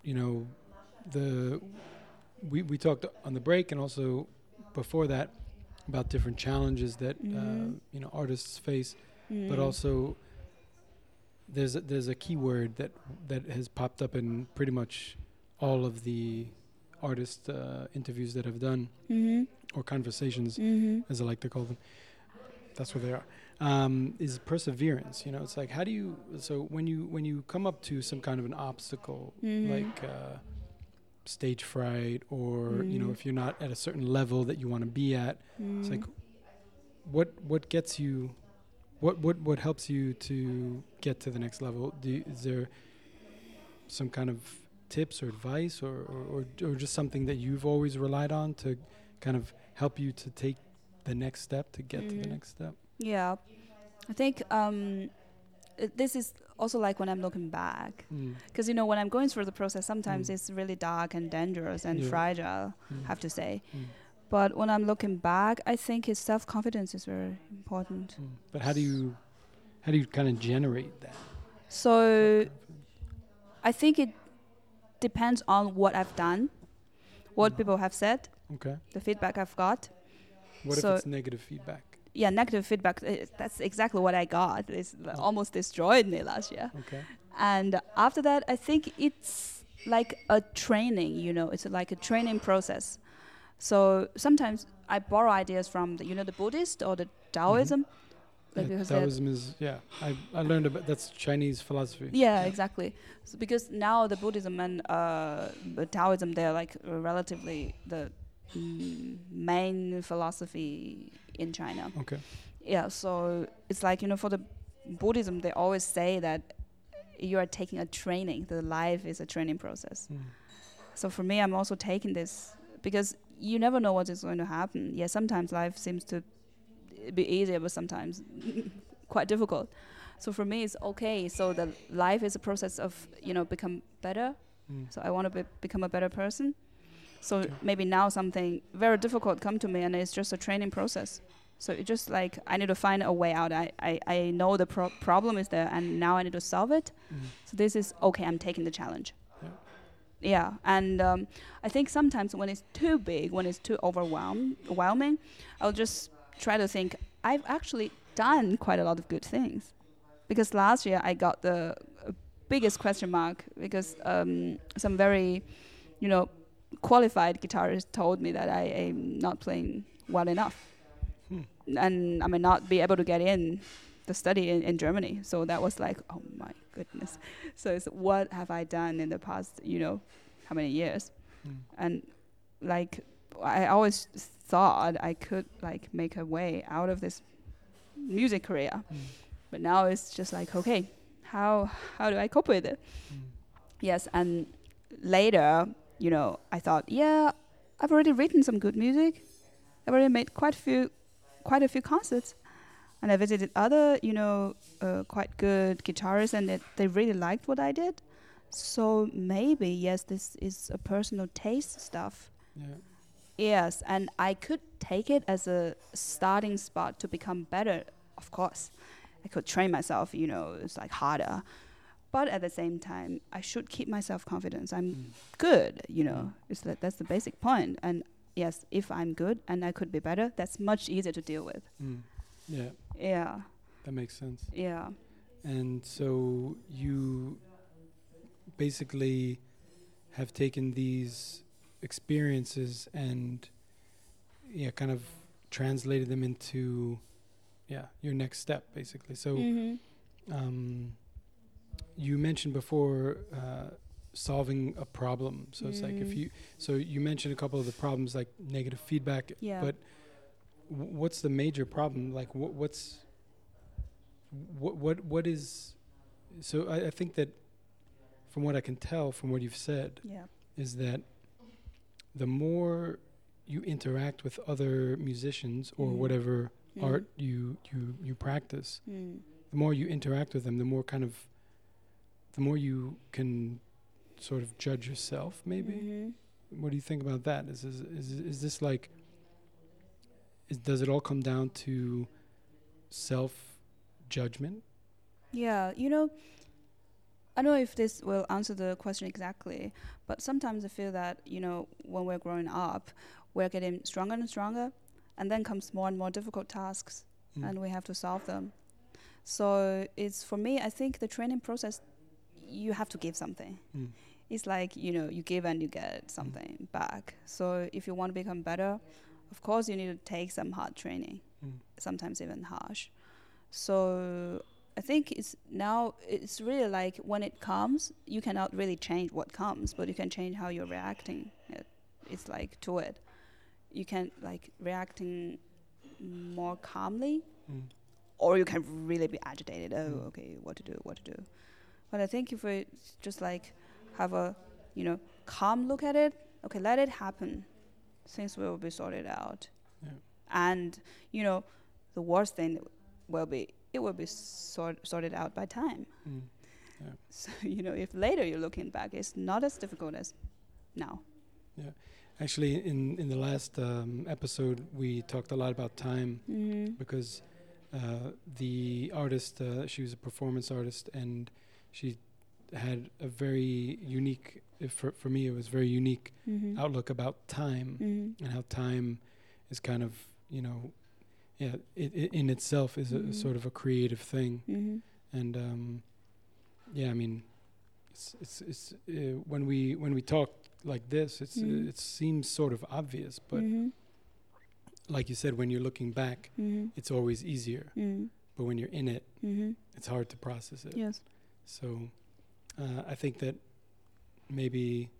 we talked on the break and also before that about different challenges that artists face, but also there's a keyword that has popped up in pretty much all of the artist interviews that I've done or conversations, as I like to call them. That's what they are. Is perseverance. It's like, how do you? So when you come up to some kind of an obstacle, like stage fright, or if you're not at a certain level that you want to be at, it's like, what gets you? What helps you to get to the next level? some kind of tips or advice, or just something that you've always relied on to kind of help you to take the next step, to get to the next step? Yeah, I think this is also like when I'm looking back, because when I'm going through the process, sometimes it's really dark and dangerous and fragile, I have to say. But when I'm looking back, I think his self-confidence is very important. But how do you kind of generate that? So I think it depends on what I've done, what people have said, the feedback I've got. What if it's negative feedback? Yeah, negative feedback, that's exactly what I got. It's almost destroyed me last year. Okay. And after that, I think it's like a training, it's like a training process. So sometimes I borrow ideas from the Buddhist or the Taoism. Taoism is, I learned about, that's Chinese philosophy. Yeah, exactly. So because now the Buddhism and Taoism, they're like relatively the main philosophy in China. Okay. Yeah, so it's like, for the Buddhism, they always say that you are taking a training, the life is a training process. So for me, I'm also taking this because you never know what is going to happen. Yeah, sometimes life seems to be easier, but sometimes quite difficult. So for me, it's okay. So the life is a process of, become better. So I want to become a better person. So maybe now something very difficult come to me, and it's just a training process. So it's just like I need to find a way out. I know the problem is there, and now I need to solve it. So this is okay. I'm taking the challenge. Yeah, and I think sometimes when it's too big, when it's too overwhelming, I'll just try to think, I've actually done quite a lot of good things. Because last year I got the biggest question mark because some very, qualified guitarist told me that I am not playing well enough. And I may not be able to get in the study in Germany. So that was like, oh my goodness. So it's what have I done in the past, how many years? And like, I always thought I could like make a way out of this music career. But now it's just like, okay, how do I cope with it? Yes, and later, I thought, I've already written some good music. I've already made quite a few concerts. And I visited other, quite good guitarists, and they really liked what I did. So maybe, yes, this is a personal taste stuff. Yeah. Yes, and I could take it as a starting spot to become better, of course. I could train myself, it's like harder. But at the same time, I should keep my self-confidence. I'm good, that's the basic point. And yes, if I'm good and I could be better, that's much easier to deal with. Yeah. Yeah. That makes sense. Yeah. And so you basically have taken these experiences and kind of translated them into your next step, basically. So you mentioned before solving a problem. So it's like you mentioned a couple of the problems like negative feedback, but what's the major problem? Like what is, so I think that from what I can tell from what you've said is that the more you interact with other musicians or whatever art you practice, the more you interact with them, the more you can sort of judge yourself, maybe. What do you think about that? Is this like, does it all come down to self-judgment? Yeah, I don't know if this will answer the question exactly, but sometimes I feel that, when we're growing up, we're getting stronger and stronger, and then comes more and more difficult tasks, and we have to solve them. So it's, for me, I think the training process, you have to give something. It's like, you give and you get something back. So if you want to become better, of course you need to take some hard training, sometimes even harsh. So I think it's really like when it comes, you cannot really change what comes, but you can change how you're reacting. It's like to it. You can like reacting more calmly, or you can really be agitated. Oh, okay, what to do? But I think if we just like have a, calm look at it. Okay, let it happen. Things will be sorted out. Yeah. And, the worst thing will be, it will be sorted out by time. Yeah. So, if later you're looking back, it's not as difficult as now. Yeah. Actually, in the last episode, we talked a lot about time because the artist, she was a performance artist, and she had a very unique, for me, it was very unique outlook about time and how time is kind of, it in itself is a sort of a creative thing. And I mean, it's when we talk like this, it seems sort of obvious, but like you said, when you're looking back, it's always easier. But when you're in it, it's hard to process it. Yes. So I think that maybe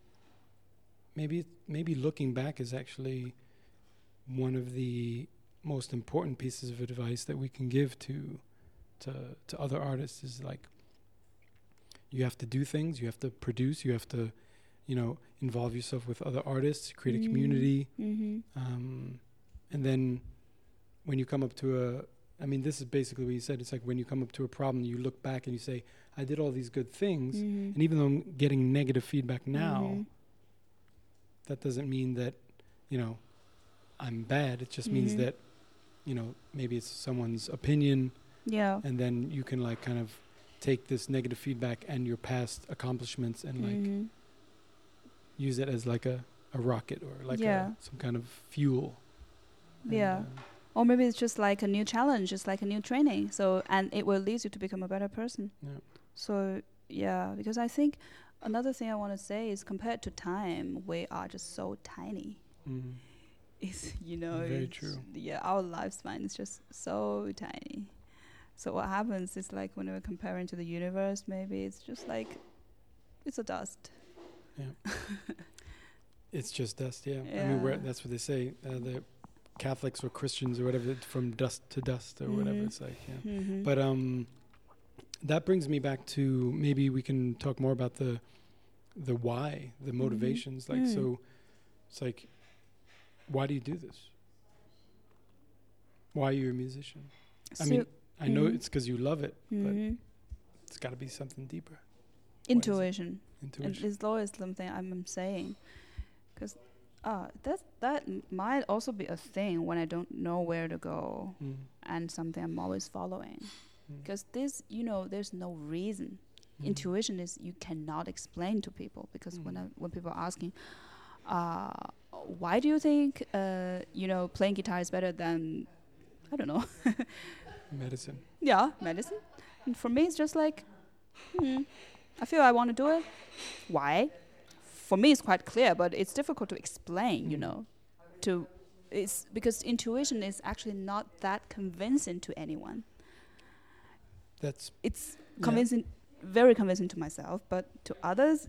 looking back is actually one of the most important pieces of advice that we can give to other artists. Is like, you have to do things, you have to produce, you have to, involve yourself with other artists, create a community. And then when you come up to this is basically what you said. It's like when you come up to a problem, you look back and you say, I did all these good things. And even though I'm getting negative feedback now, that doesn't mean that, I'm bad. It just means that, maybe it's someone's opinion. Yeah. And then you can like kind of take this negative feedback and your past accomplishments and like use it as like a rocket or like some kind of fuel. And or maybe it's just like a new challenge, just like a new training. So, and it will lead you to become a better person. Yeah. So, because I think another thing I want to say is compared to time, we are just so tiny. It's, very true. Yeah, our lifespan is just so tiny. So what happens is like when we're comparing to the universe, maybe it's just like, it's a dust. Yeah. It's just dust, yeah. I mean, that's what they say. The Catholics or Christians or whatever, from dust to dust or whatever it's like, yeah. But that brings me back to, maybe we can talk more about the why, the motivations. Like, so it's like, why do you do this? Why are you a musician? I mean, I know it's because you love it, but it's got to be something deeper. Intuition. And it's always something I'm saying. Because that might also be a thing when I don't know where to go and something I'm always following. Because this, there's no reason. Intuition is you cannot explain to people, because when people are asking, why do you think, playing guitar is better than, I don't know. Medicine. Yeah, medicine. And for me, it's just like, I feel I want to do it. Why? For me, it's quite clear, but it's difficult to explain, It's because intuition is actually not that convincing to anyone. It's convincing, very convincing to myself, but to others,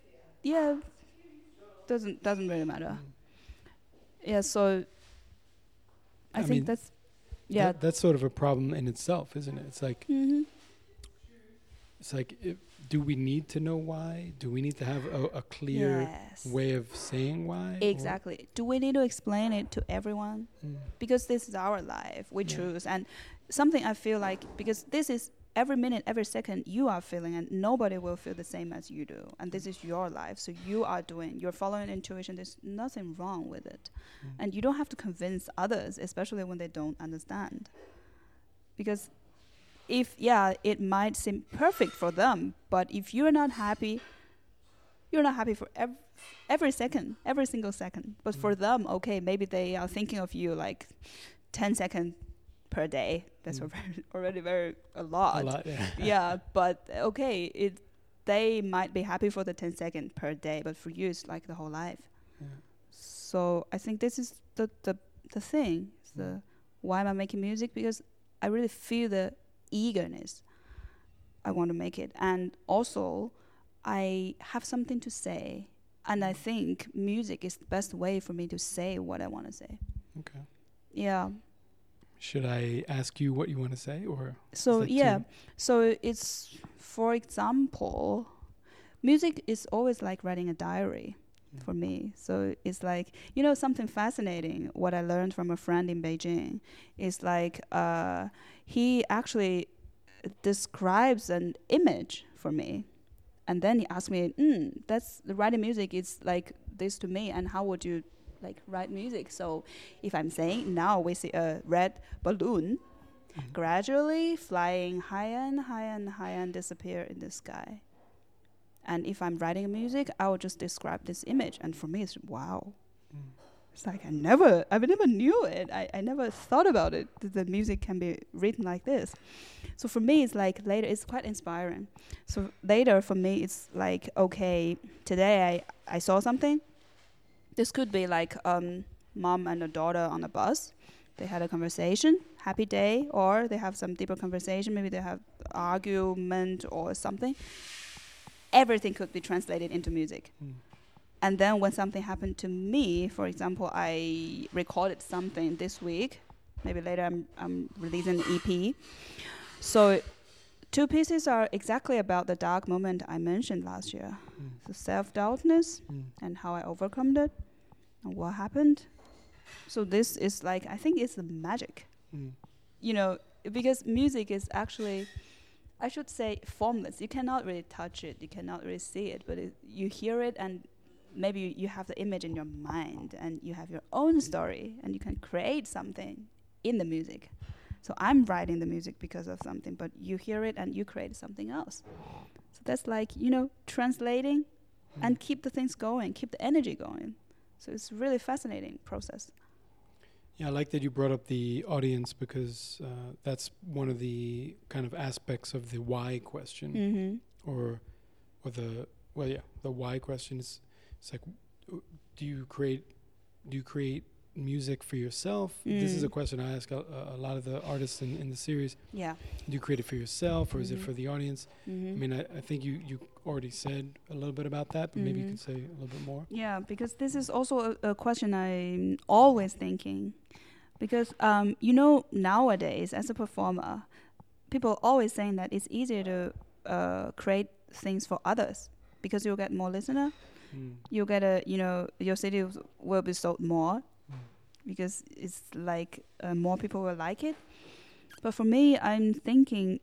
doesn't really matter. So I think that's that's sort of a problem in itself, isn't it? It's like do we need to know why? Do we need to have a clear way of saying why? Exactly. Do we need to explain it to everyone? Because this is our life, we choose. And something I feel like, because this is every minute, every second you are feeling, and nobody will feel the same as you do. And this is your life. So you're following intuition. There's nothing wrong with it. And you don't have to convince others, especially when they don't understand. Because it might seem perfect for them, but if you're not happy for every second, every single second. But for them, okay, maybe they are thinking of you like 10 seconds per day. That's already a lot. Yeah, but okay, they might be happy for the 10 seconds per day, but for you it's like the whole life. So I think this is the thing. Why am I making music? Because I really feel the eagerness. I want to make it, and also I have something to say, and I think music is the best way for me to say what I want to say. Okay. Yeah. Should I ask you what you want to say, or? So so it's, for example, music is always like writing a diary for me. So it's like, something fascinating. What I learned from a friend in Beijing is like he actually describes an image for me. And then he asked me, that's the writing music is like this to me, and how would you like write music? So if I'm saying now we see a red balloon gradually flying higher and higher and higher and disappear in the sky. And if I'm writing music, I will just describe this image. And for me, it's wow. It's like I never knew it. I never thought about it, that the music can be written like this. So for me, it's like later, it's quite inspiring. So later for me, it's like, okay, today I saw something. This could be like mom and a daughter on a bus. They had a conversation, happy day, or they have some deeper conversation. Maybe they have argument or something. Everything could be translated into music. And then when something happened to me, for example, I recorded something this week. Maybe later I'm releasing an EP. So 2 pieces are exactly about the dark moment I mentioned last year. The self-doubtness and how I overcome it and what happened. So this is like, I think it's the magic. Because music is actually, I should say, formless. You cannot really touch it. You cannot really see it. But you hear it, and maybe you have the image in your mind, and you have your own story, and you can create something in the music. So I'm writing the music because of something, but you hear it and you create something else. So that's like, translating and keep the things going, keep the energy going. So it's a really fascinating process. Yeah, I like that you brought up the audience, because that's one of the kind of aspects of the why question, or the why question is. It's like, do you create music for yourself? This is a question I ask a lot of the artists in the series. Yeah. Do you create it for yourself, or is it for the audience? I mean, I think you already said a little bit about that, but maybe you can say a little bit more. Yeah, because this is also a question I'm always thinking. Because, nowadays, as a performer, people always saying that it's easier to create things for others because you'll get more listener. You'll get your CD will be sold more because it's like more people will like it. But for me, I'm thinking,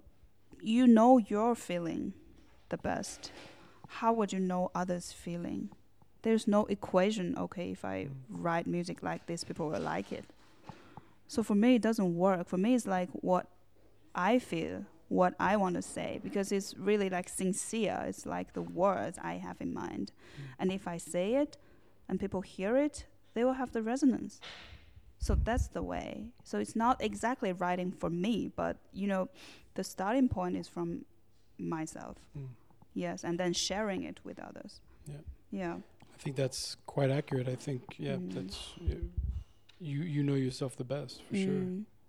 you're feeling the best. How would you know others' feeling? There's no equation, okay, if I write music like this, people will like it. So for me, it doesn't work. For me, it's like what I feel, what I want to say, because it's really like sincere. It's like the words I have in mind. And if I say it and people hear it, they will have the resonance. So that's the way. So it's not exactly writing for me, but, the starting point is from myself. Yes, and then sharing it with others. Yeah. I think that's quite accurate. I think, that's... You know yourself the best, for sure.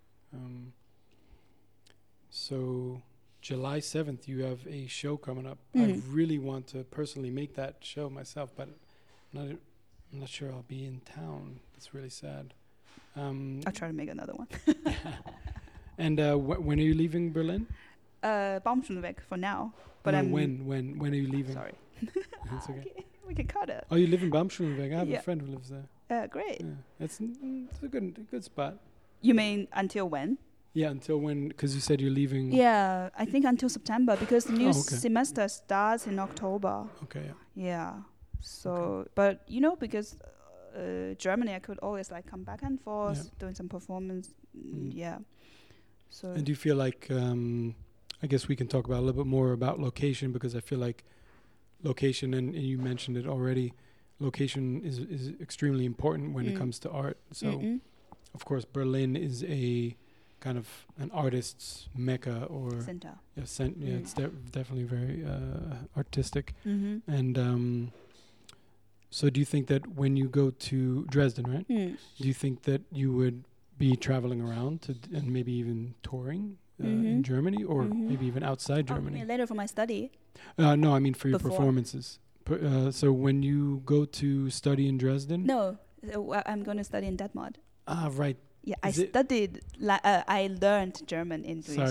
So July 7th, you have a show coming up. I really want to personally make that show myself, but I'm not sure I'll be in town. It's really sad. I'll try to make another one. And when are you leaving Berlin? Baumschulenweg for now. But no, when are you leaving? Sorry. It's okay. We can cut it. Oh, you live in Baumschulenweg? I have a friend who lives there. Great. Yeah. It's a good spot. You mean until when? Yeah, until when? Because you said you're leaving. Yeah, I think until September, because the new semester starts in October. Okay. Yeah. So, but because Germany, I could always like come back and forth, doing some performance. Yeah. So. And do you feel like? I guess we can talk about a little bit more about location, because I feel like location, and you mentioned it already. Location is extremely important when it comes to art. So, of course, Berlin is a kind of an artist's mecca, or center. It's definitely very artistic. And so, do you think that when you go to Dresden, right? Do you think that you would be traveling around and maybe even touring in Germany, or maybe even outside Germany? Later for my study. No, I mean for your performances. So when you go to study in Dresden? No, I'm going to study in Detmold. Ah, right. Yeah, I studied. I learned German in Dresden.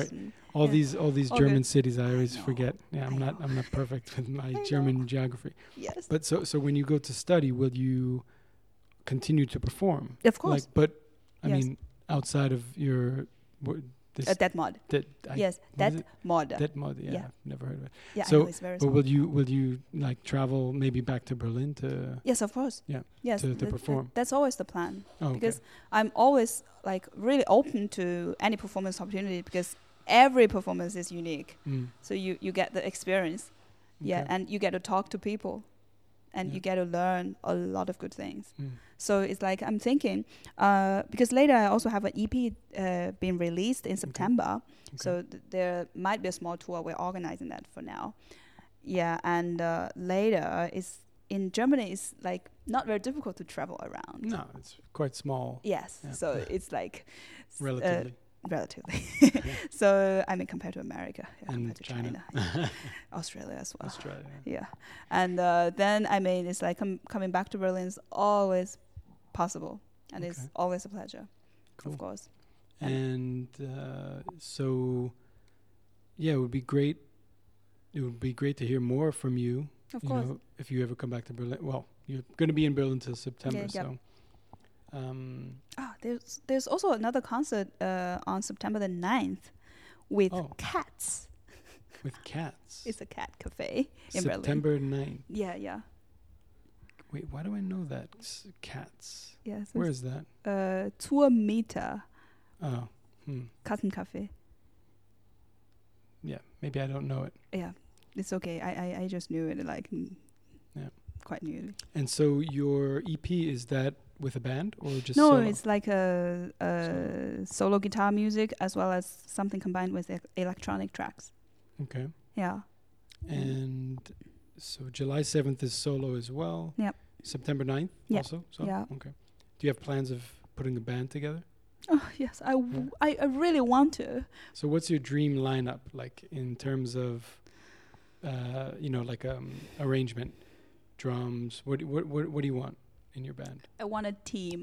all Yeah. these All German good. cities I always know. forget. Yeah, I know. I'm not perfect with my know. German geography. Yes. But so when you go to study, will you continue to perform? Of course. Like, but I Yes. mean, outside of your this That mod. that Yes. what is That it? mod. That mod. Yeah, Yeah. I've never heard of it. Yeah. So, I know it's very but small. will you like travel maybe back to Berlin to Yes, of course. Yeah, Yes. to perform? That's always the plan. okay. Because I'm always like really open to any performance opportunity because every performance is unique. So you get the experience. Yeah, Okay. and you get to talk to people, and Yeah. you get to learn a lot of good things. Mm. So it's like I'm thinking, because later I also have an EP being released in September. So there might be a small tour. We're organizing that for now. Yeah, and later is in Germany. It's like not very difficult to travel around. No, it's quite small Yes, Yeah. so it's like relatively. relatively. So I mean, compared to America, And compared to China. yeah. Australia as well. Australia. Yeah, and then I mean, it's like coming back to Berlin is always possible, and it's Okay. always a pleasure, Cool. of course. And so, yeah, it would be great. It would be great to hear more from you. Of you course. know, if you ever come back to Berlin. Well, you're going to be in Berlin till September, Yeah, so. There's also another concert on September the 9th with Oh. cats. With cats. It's a cat cafe in Berlin. September 9th. Yeah. Wait, why do I know that? Cats. Yeah. So Where is that? Tour Meter Oh, Katzenkaffee. yeah. Maybe I don't know it. Yeah, it's okay. I just knew it like Yeah. quite newly. And so your EP, is that with a band or just No, solo? it's like a solo guitar music as well as something combined with electronic tracks. Okay. Yeah. And so July 7th is solo as well. Yep. September 9th Yep. also? So, Yeah. Okay. Do you have plans of putting a band together? Oh yes, I really want to. So what's your dream lineup like in terms of, like arrangement, drums? What do you want in your band? I want a team.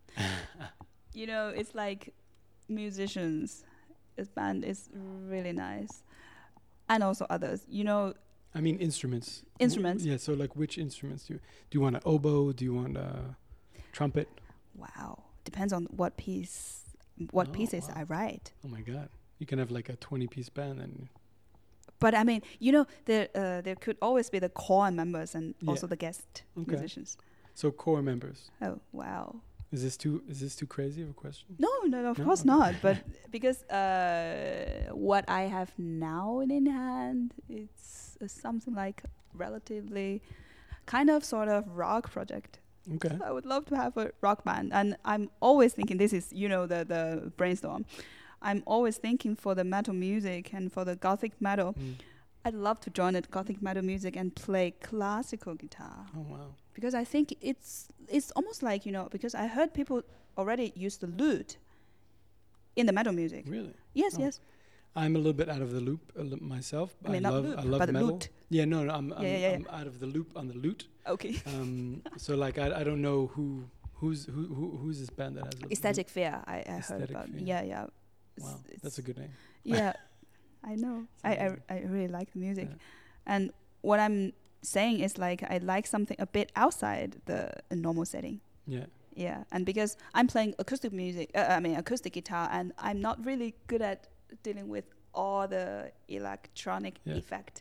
It's like musicians. This band is really nice, and also others. I mean instruments. Instruments. Yeah. So like which instruments do you want? An oboe? Do you want a trumpet? Wow, depends on what pieces wow. I write. Oh my God! You can have like a 20-piece band and. But I mean, there could always be the core members and also the guest musicians. So core members. Oh wow! Is this too crazy of a question? No, of course not. But because what I have now in hand, it's something like relatively, kind of sort of rock project. Okay. So I would love to have a rock band, and I'm always thinking this is the brainstorm. I'm always thinking for the metal music and for the gothic metal. I'd love to join the gothic metal music and play classical guitar. Oh wow. Because I think it's almost like, because I heard people already use the lute in the metal music. Really? Yes, Oh. yes. I'm a little bit out of the loop myself. I mean, not love loop, I love but the metal. lute. Yeah, no, I'm Yeah. out of the loop on the lute. Okay. So like I don't know who's this band that has a Aesthetic Fear, I heard Aesthetic about. Fear. Yeah. Wow, that's a good name. Yeah, I know. I amazing. really like the music. Yeah. And what I'm saying is like I like something a bit outside the normal setting. Yeah. Yeah, and because I'm playing acoustic music, acoustic guitar, and I'm not really good at dealing with all the electronic effect.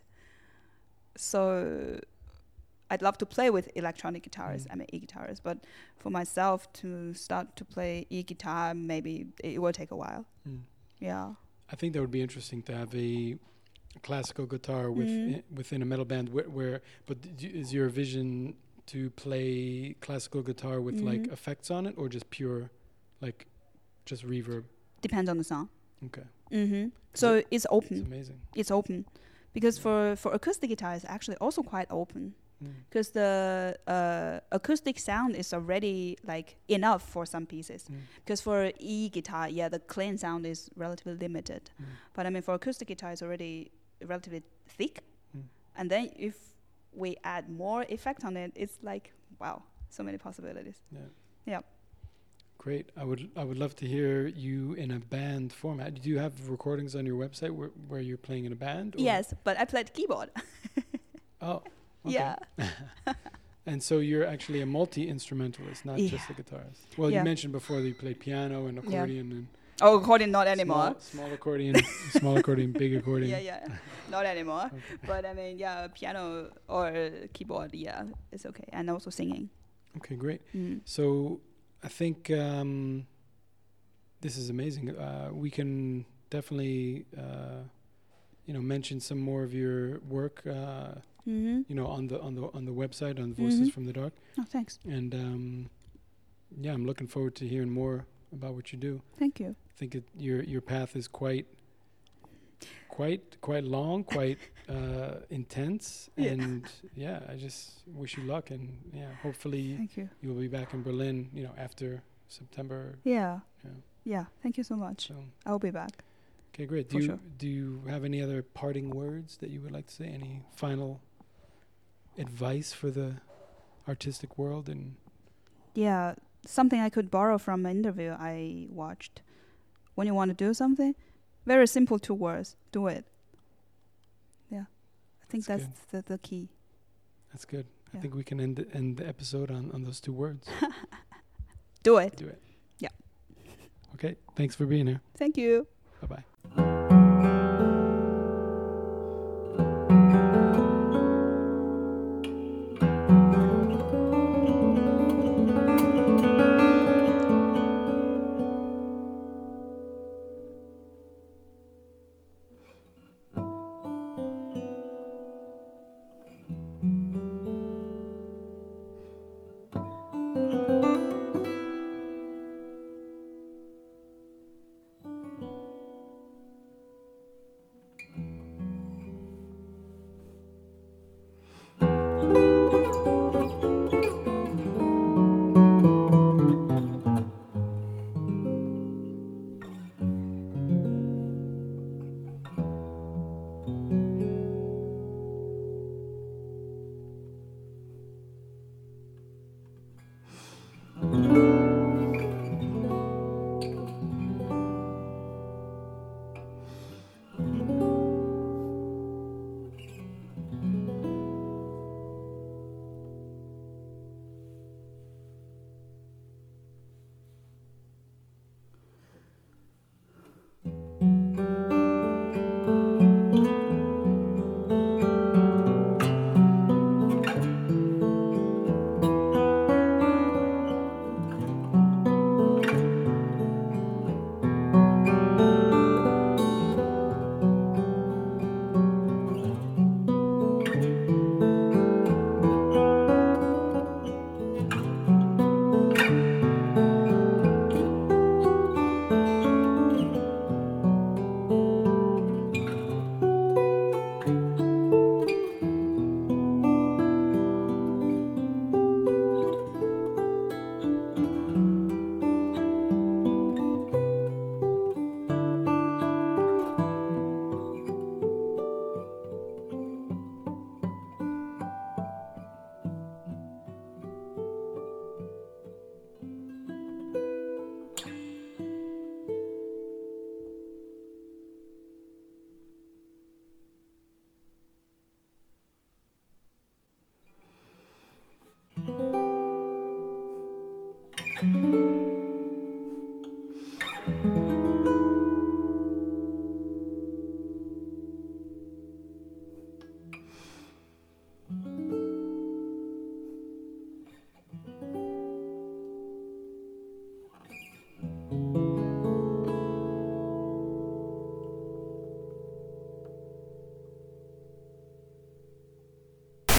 So I'd love to play with electronic guitars, e-guitars, but for myself to start to play e-guitar, maybe it will take a while. Yeah. I think that would be interesting to have a classical guitar within a metal band is your vision to play classical guitar with like effects on it or just pure like just reverb? Depends on the song. Okay. So it's open. It's amazing. It's open because for acoustic guitar it's actually also quite open because the acoustic sound is already like enough for some pieces. Because for e-guitar, the clean sound is relatively limited. But I mean for acoustic guitar it's already relatively thick. And then if we add more effect on it, it's like, wow, so many possibilities. Yeah. Yeah. Great. I would love to hear you in a band format. Do you have recordings on your website where you're playing in a band? Or? Yes, but I played keyboard. Oh, okay. Yeah. And so you're actually a multi-instrumentalist, not just a guitarist. Well, you mentioned before that you play piano and accordion and Oh, accordion not anymore. small accordion, small accordion, big accordion. Yeah, not anymore. Okay. But I mean, yeah, piano or keyboard, yeah, it's okay. And also singing. Okay, great. Mm. So I think this is amazing. We can definitely, mention some more of your work. On the website on Voices from the Dark. Oh, thanks. And I'm looking forward to hearing more about what you do. Thank you. I think your path is quite long, quite intense, and I just wish you luck, and hopefully Thank you. you'll be back in Berlin, after September. Yeah. Thank you so much. So, I'll be back. okay, great. Do you have any other parting words that you would like to say? Any final advice for the artistic world? And something I could borrow from an interview I watched. When you want to do something, very simple 2 words: do it. Yeah, I think that's the key. That's good. I think we can end the episode on those 2 words. Do it. Do it. Yeah. Okay. Thanks for being here. Thank you. Bye-bye.